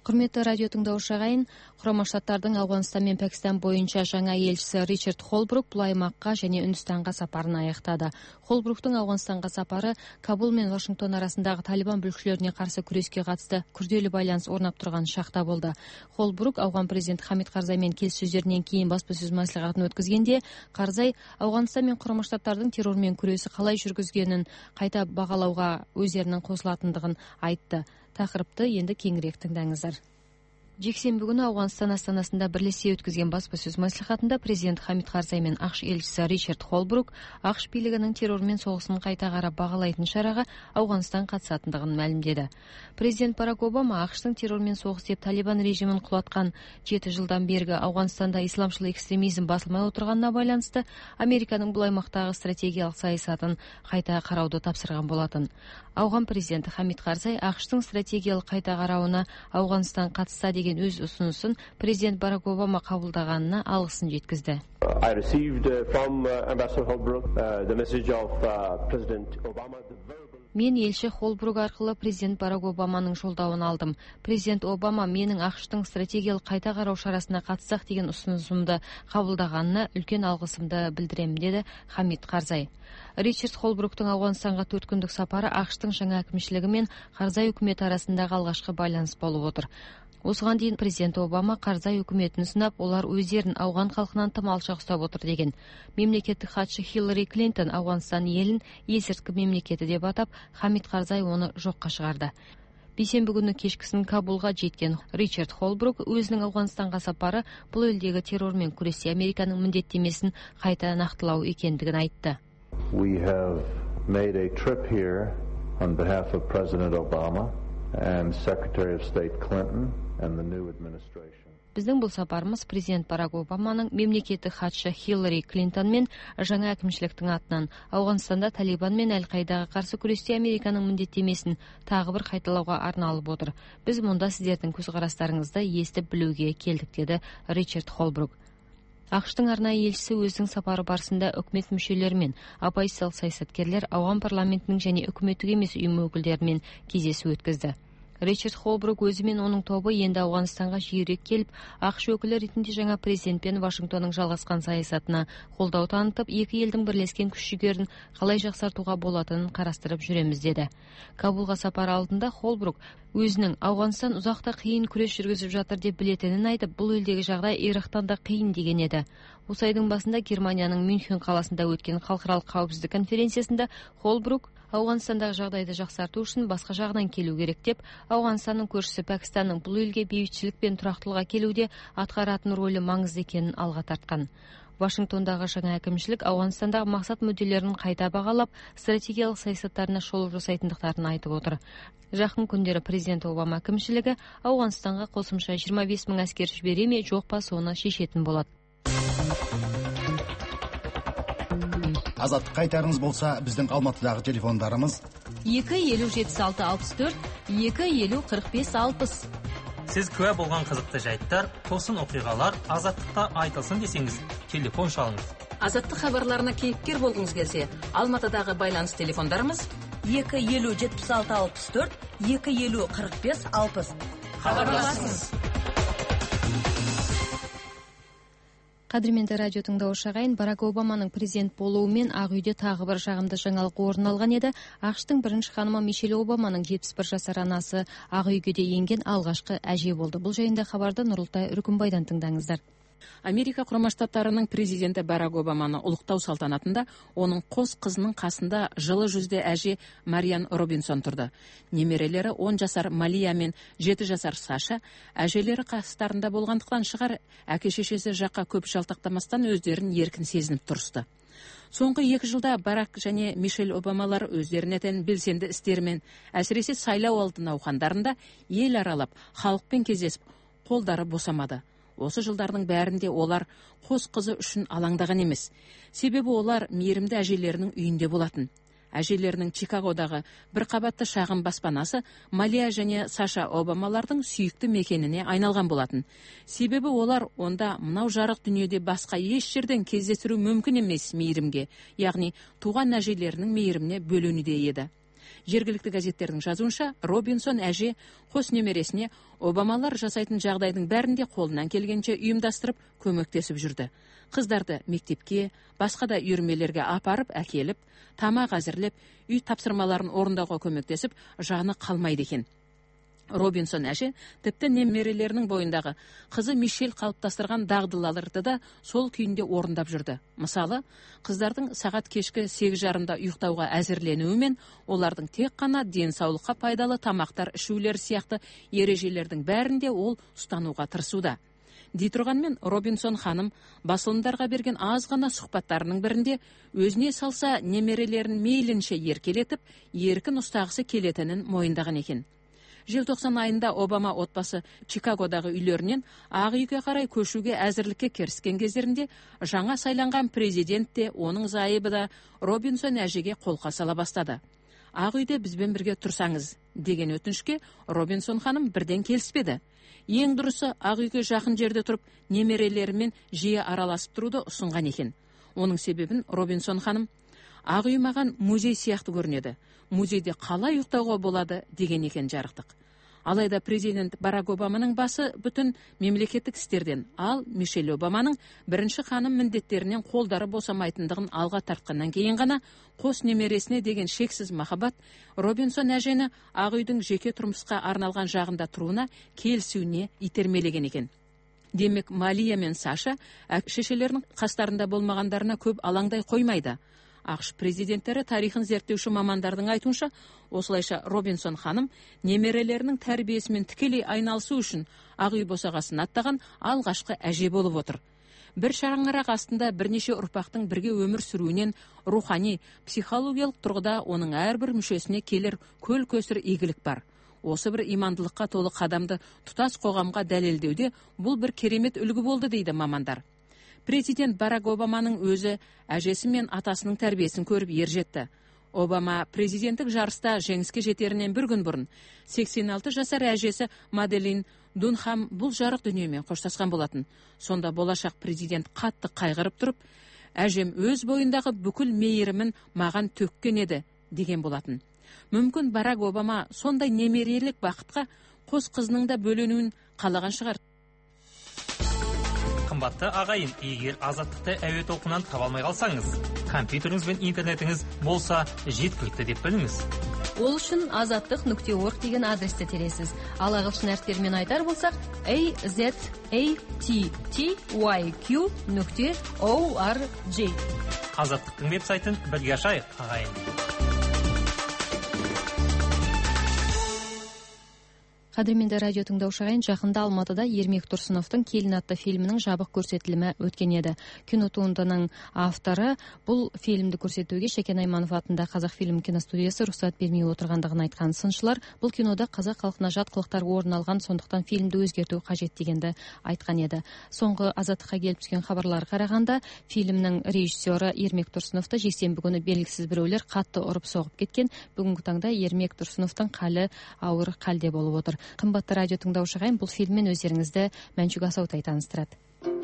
Құрметті радио тыңдаушы ағайын, Құрама Штаттардың Ауғанстан мен Пәкістан бойынша жаңа елшісі Ричард Холбрук бұл аймаққа және Үндістанға сапарын аяқтады. Холбруктың Ауғанстанға сапары Кабул мен Вашингтон арасындағы Талибан бүлікшілеріне қарсы күреске қатысты күрделі байланыс орнап тұрған шақта болды. Холбрук ауған президент Хамид Карзаймен келіссөздерінен кейін баспасөз мәслихатын өткізгенде, Карзай Ауғанстан мен Құрама Штаттардың террормен күресі қалай жүргізгенін қайта бағалауға өздерінің қосылатындығын айтты. Тақырыпты енді кеңірек тыңдаңыздар. Жексенбі күні Ауғанстан астанасында бірлесе өткізген баспасөз мәслихатында президент Хамид Карзай мен ақш елшісі Ричард Холбрук ақш билігінің террормен соғысын қайта қарап бағалайтын шараға Ауғанстан қатысатындығын мәлімдеді. Президент Барак Обама ақштың террормен соғыс деп Талибан режимін құлатқан 7 жылдан бергі Ауғанстанда исламшыл экстремизм басылмай отырғанына байланысты Американың бұл аймақтағы стратегиялық саясатын қайта қарауды тапсырған болатын. Ауған президенті Хамид Карзай ақштың стратегиялық қайта қарауына Ауғанстан қатысса деген өз ұсынысын президент Барак Обама қабылдағанына алғысын жеткізді. I received from Ambassador Holbrooke the message of President Obama. Мен елші Холбрук арқылы президент Барак Обаманың жолдауын алдым. Президент Обама менің ақштың стратегиялық қайта қарау шарасына қатыссақ деген ұсынысымды қабылдағанына үлкен алғысымды білдіремін, деді Хамид Карзай. Ричард Холбруктың Ауғанстанға 4 күндік сапары ақштың жаңа әкімшілігі мен Карзай үкіметі арасындағы алғашқы байланыс болып отыр. Осыған дейін президент Обама Карзай үкіметін сынап, олар өздерін ауған халқынан тым алшақ ұстап отыр деген. Мемлекеттік хатшы Хиллари Клинтон Ауғанстан елін есірткі мемлекеті деп атап, Хамид Карзай оны жоққа шығарды. Бейсенбі күні кешкісін Кабулға жеткен Ричард Холбрук өзінің Ауғанстанға сапары бұл елдегі террормен күресте Американың міндеттемесін қайта нақтылау екендігін айтты. We have made a trip here on behalf of President Obama and Secretary of State Clinton and the new administration. Біздің бұл сапарымыз президент Барак Обаманың мемлекеттік хатшы Хиллари Клинтон мен жаңа әкімшіліктің атынан Ауғанстанда Талибан мен Әл-Қайдаға қарсы күресте Американың міндеттемесін тағы бір қайталауға арналып отыр. Біз мұнда сіздердің көзқарастарыңызды естіп білуге келдік, деді Ричард Холбрук. ақштың арнайы елшісі өзінің сапары барысында үкімет мүшелерімен, оппозициялық саясаткерлер, ауған парламентінің және үкіметтік емес ұйым өкілдерімен кездесу өткізді. Ричард Холбрук өзі мен оның тобы енді Ауғанстанға жиірек келіп, ақш өкілі ретінде жаңа президентпен Вашингтонның жалғасқан саясатына қолдау танытып, екі елдің бірлескен күш-жігерін қалай жақсартуға болатынын қарастырып жүреміз, деді. Кабулға сапар алдында Холбрук өзінің Ауғанстан ұзақта қиын күрес жүргізіп жатыр деп білетінін айтып, бұл елдегі жағдай Ирактан да қиын деген еді. Осы айдың басында Германияның Мюнхен қаласында өткен халықаралық қауіпсіздік конференциясында Холбрук Ауғанстандағы жағдайды жақсарту үшін басқа жағынан келу керек деп, Ауғанстанның көршісі Пәкістанның бұл елге бейбітшілік пен тұрақтылыққа келуде атқаратын рөлі маңызды екенін алға тартқан. Вашингтондағы жаңа әкімшілік Ауғанстандағы мақсат мүдделерін қайта бағалап, стратегиялық саясаттарына шолу жасайтындықтарын айтып отыр. Жақын күндері президент Обама әкімшілігі Ауғанстанға қосымша 25 мың әскер жібере ме жоқ па соны шешетін болады. Азаттық қайтарыңыз болса, біздің Алматыдағы телефондарымыз 2-50-76-64, 2-50-45-60. Сіз куә болған қызықты жайттар, тосын оқиғалар Азаттықта айтылсын десеңіз, телефон шалыңыз. Азаттық хабарларына кейіпкер болғыңыз келсе, Алматыдағы байланыс телефондарымыз 2-50-76-64, 2-50-45-60. Хабарласыңыз. Қадірменді радио тыңдаушы ағайын, Барак Обаманың президент болуымен Ақ үйде тағы бір жағымды жаңалық орын алған еді. ақштың бірінші ханымы Мишель Обаманың 71 жасар анасы Ақ үйге де енген алғашқы әже болды. Бұл жайында хабарды Нұрылтай Үркімбайдан тыңдаңыздар. Америка Құрама Штаттарының президенті Барак Обаманы ұлықтау салтанатында оның қос қызының қасында жылы жүзді әже Мариан Робинсон тұрды. Немерелері 10 жасар Малия мен 7 жасар Саша әжелері қастарында болғандықтан шығар, әке-шешесі жаққа көп жалтақтамастан өздерін еркін сезініп тұрысты. Соңғы 2 жылда Барак және Мишель Обамалар өздеріне тән белсенді істерімен, әсіресе сайлау алды науқандарында ел аралап, халықпен кездесіп, қолдары босамады. Осы жылдардың бәрінде олар қос қызы үшін алаңдаған емес. Себебі олар мейірімді әжелерінің үйінде болатын. Әжелерінің Чикагодағы бір қабатты шағын баспанасы Малия және Саша Обамалардың сүйікті мекеніне айналған болатын. Себебі олар онда мынау жарық дүниеде басқа еш жерден кездестіру мүмкін емес мейірімге, яғни туған әжелерінің мейіріміне бөленуде еді. Жергілікті газеттердің жазуынша, Робинсон әже қос немересіне Обамалар жасайтын жағдайдың бәрінде қолынан келгенше ұйымдастырып, көмектесіп жүрді. Қыздарды мектепке, басқа да үйірмелерге апарып, әкеліп, тамақ әзірлеп, үй тапсырмаларын орындауға көмектесіп, жаны қалмайды екен. Робинсон әже тіпті немерелерінің бойындағы қызы Мишель қалыптастырған дағдыларды да сол күйінде орындап жүрді. Мысалы, қыздардың сағат кешкі 8:30-да ұйықтауға әзірленуімен олардың тек қана денсаулыққа пайдалы тамақтар ішулері сияқты ережелердің бәрінде ол ұстануға тырысуда. Дейтұрғанмен Робинсон ханым басылымдарға берген аз ғана сұхбаттарының бірінде өзіне салса немерелерін мейлінше еркелетіп, еркін ұстағысы келетінін мойындаған екен. Желтоқсан айында Обама отбасы Чикагодағы үйлерінен Ақ үйге қарай көшуге әзірлікке кіріскен кездерінде жаңа сайланған президент те, оның зайыбы да Робинсон әжеге қолқа сала бастады. Ақ үйде бізбен бірге тұрсаңыз деген өтінішке Робинсон ханым бірден келіспеді. Ең дұрысы Ақ үйге жақын жерде тұрып, немерелерімен жиі араласып тұруды ұсынған екен. Оның себебін Робинсон ханым: Ақ үй маған музей сияқты көрінеді. Музейде қалай ұйықтауға болады деген екен жарықтық. Алайда президент Барак Обаманың басы бүтін мемлекеттік істерден, ал Мишель Обаманың бірінші ханым міндеттерінен қолдары босамайтындығын алға тартқаннан кейін ғана қос немересіне деген шексіз махаббат Робинсон әжені Ақ үйдің жеке тұрмысқа арналған жағында тұруына келісуіне итермелеген екен. Демек, Малия мен Саша шешелерінің қастарында болмағандарына көп алаңдай қоймайды. ақш президенттері тарихын зерттеуші мамандардың айтуынша, осылайша Робинсон ханым немерелерінің тәрбиесімен тікелей айналысу үшін Ақ үй босағасын аттаған алғашқы әже болып отыр. Бір шаңырақ астында бірнеше ұрпақтың бірге өмір сүруінен рухани, психологиялық тұрғыда оның әрбір мүшесіне келер көл көсір игілік бар. Осы бір имандылыққа толы қадамды тұтас қоғамға дәлелдеуде бұл бір керемет үлгі болды дейді мамандар. Президент Барак Обаманың өзі әжесі мен атасының тәрбиесін көріп ержетті. Обама президенттік жарыста жеңіске жетерінен бір күн бұрын 86 жасар әжесі Маделин Дунхам бұл жарық дүниемен қоштасқан болатын. Сонда болашақ президент қатты қайғырып тұрып, әжем өз бойындағы бүкіл мейірімін маған төккен еді деген болатын. Мүмкін Барак Обама сондай немерелік бақытқа қос қызының да бөленуін қалаған шығар. Қымбатты ағайын, егер азаттықты әуе толқынынан таба алмай қалсаңыз, компьютеріңіз бен интернетіңіз болса жеткілікті деп біліңіз. Ол үшін azatliq.org деген адресті тересіз. Ал ағылшын әріптерімен айтар болсақ, azattyq.org. Азаттықтың веб-сайтын бірге ашайық, ағайын. Қадірменді радио тыңдаушы ағайын, жақында Алматыда Ермек Тұрсыновтың Келін атты фильмінің жабық көрсетілімі өткен еді. Кинотуындының авторы бұл фильмді көрсетуге Шәкен Айманов атында Қазақфильм киностудиясы рұқсат бермей отырғандығын айтқан сыншылар, бұл кинода қазақ халқына жат қылықтар орын алған, сондықтан фильмді өзгерту қажет дегенді айтқан еді. Соңғы Азаттыққа келіп түскен хабарлар қарағанда, фильмнің режиссері Ермек Тұрсыновты жексенбі күні белгісіз біреулер қатты ұрып соғып кеткен. Бүгінгі таңда Ермек Тұрсыновтың халі ауыр халде болып отыр. Қымбатты радио тыңдаушы ағайын, бұл фильммен өздеріңізді Мәншүк Асаутай таныстырады.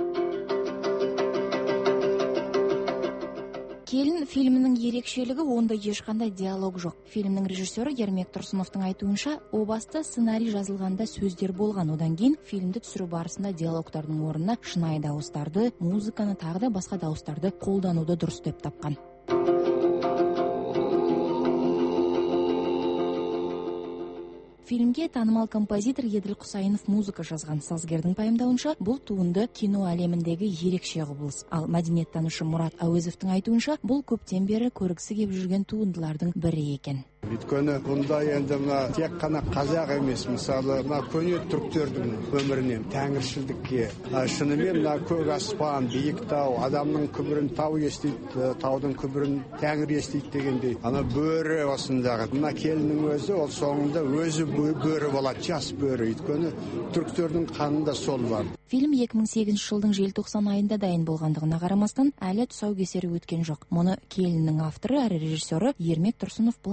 Келін фильмінің ерекшелігі онда ешқандай диалог жоқ. Фильмнің режиссері Ермек Тұрсыновтың айтуынша, о баста сценарий жазылғанда сөздер болған, одан кейін фильмді түсіру барысында диалогтардың орнына шынайы дауыстарды, музыканы тағы да басқа дауыстарды қолдануды дұрыс деп тапқан. Фильмге танымал композитор Еділ Құсайынов музыка жазған. Сазгердің пайымдауынша, бұл туынды кино әлеміндегі ерекше құбылыс. Ал мәдениеттанушы Мұрат Әуезовтың айтуынша, бұл көптен бері көргісі келіп жүрген туындылардың бірі екен. Өйткені бұнда енді тек қана қазақ емес, мысалы көне түріктердің өмірінен тәңіршілдікке, шынымен көк аспан, биік тау, адамның күбірін тау естейді, таудың күбірін тәңір естейді дегендей. Ана бөрі осындағы. Мына келіннің өзі, ол соңында өзі бөрі болады, жас бөрі. Өйткені түріктердің қанында сол бар. Фильм 2008 жылдың желтоқсан айында дайын болғандығына қарамастан, әлі тұсаукесері өткен жоқ. Мұны келіннің авторы әрі режиссері Ермек Тұрсынов былайша түсіндірді.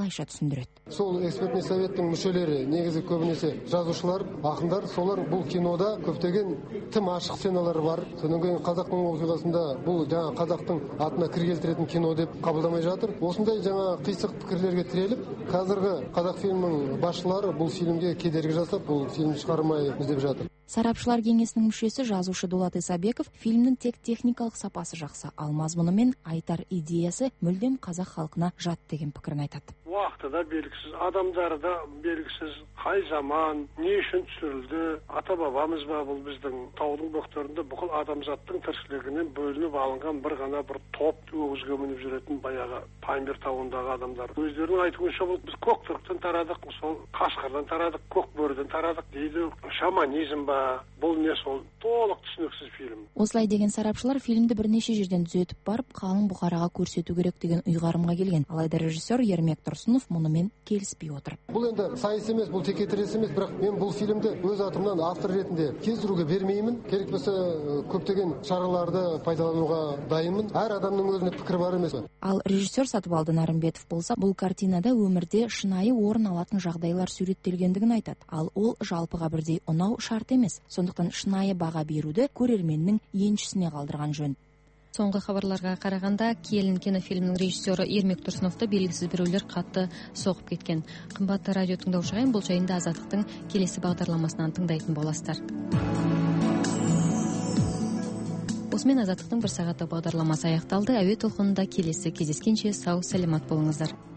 түсіндіреді. Сол экспертный советтің мүшелері, негізі көбінесе жазушылар, ақындар, солар бұл кинода көптеген тым ашық сценалар бар. Содан кейін қазақтың оқиғасында бұл жаңа қазақтың атына кір келтіретін кино деп қабылдамай жатыр. Осындай жаңа қисық пікірлерге тіреліп, қазіргі қазақ фильмінің басшылары бұл фильмге кедергі жасап, бұл фильм шығармай іздеп жатыр. Сарапшылар кеңесінің мүшесі жазушы Дулат Исабеков фильмнің тек техникалық сапасы жақсы, ал мазмұны мен айтар идеясы мүлдем қазақ халқына жат деген пікірін айтады. Уақыты да белгісіз, адамдары да белгісіз, қай заман, не үшін түсірілді, ата бабамыз ба, бұл біздің таудың бөктерінде бүкіл адамзаттың тіршілігінен бөлініп алынған бір ғана бір топ өгізге мініп жүретін баяғы Памир тауындағы адамдар. Өздерінің айтуынша бұл біз көктұрктан тарадық, сол Қашқардан тарадық, Көкбөріден тарадық дейді. Шаманизм ба, бұл не сол толық түсініксіз фильм. Осылай деген сарапшылар фильмді бірнеше жерден түзетіп барып, қалың бұқараға көрсету керек деген ұйғарымға келген. Алайда режиссер Ермек Тұрсынов мұнымен келіспей отыр. Бұл енді сайыс емес, бұл текетірес емес, бірақ мен бұл фильмді өз атымнан автор ретінде кездіруге бермеймін. Керек болса көптеген шараларды пайдалануға дайынмын. Әр адамның өзіне пікір бар емес. Ал режиссер Сатыбалды Нарымбетов болса, бұл картинада өмірде шынайы орын алатын жағдайлар суреттелгендігін айтады. Ал ол жалпыға бірдей ұнау шарт емес. Сондықтан шынайы баға беруді көрерменнің еншісіне қалдырған жөн. Соңғы хабарларға қарағанда, Келін кинофильмінің режиссері Ермек Тұрсыновты белгісіз біреулер қатты соғып кеткен. Қымбатты радио тыңдаушы ағайын, бұл жайында Азаттықтың келесі бағдарламасынан тыңдайтын боласыздар. Осымен Азаттықтың бір сағаттық бағдарламасы аяқталды. Әуе толқынында келесі кездескенше сау, саламат болыңыздар.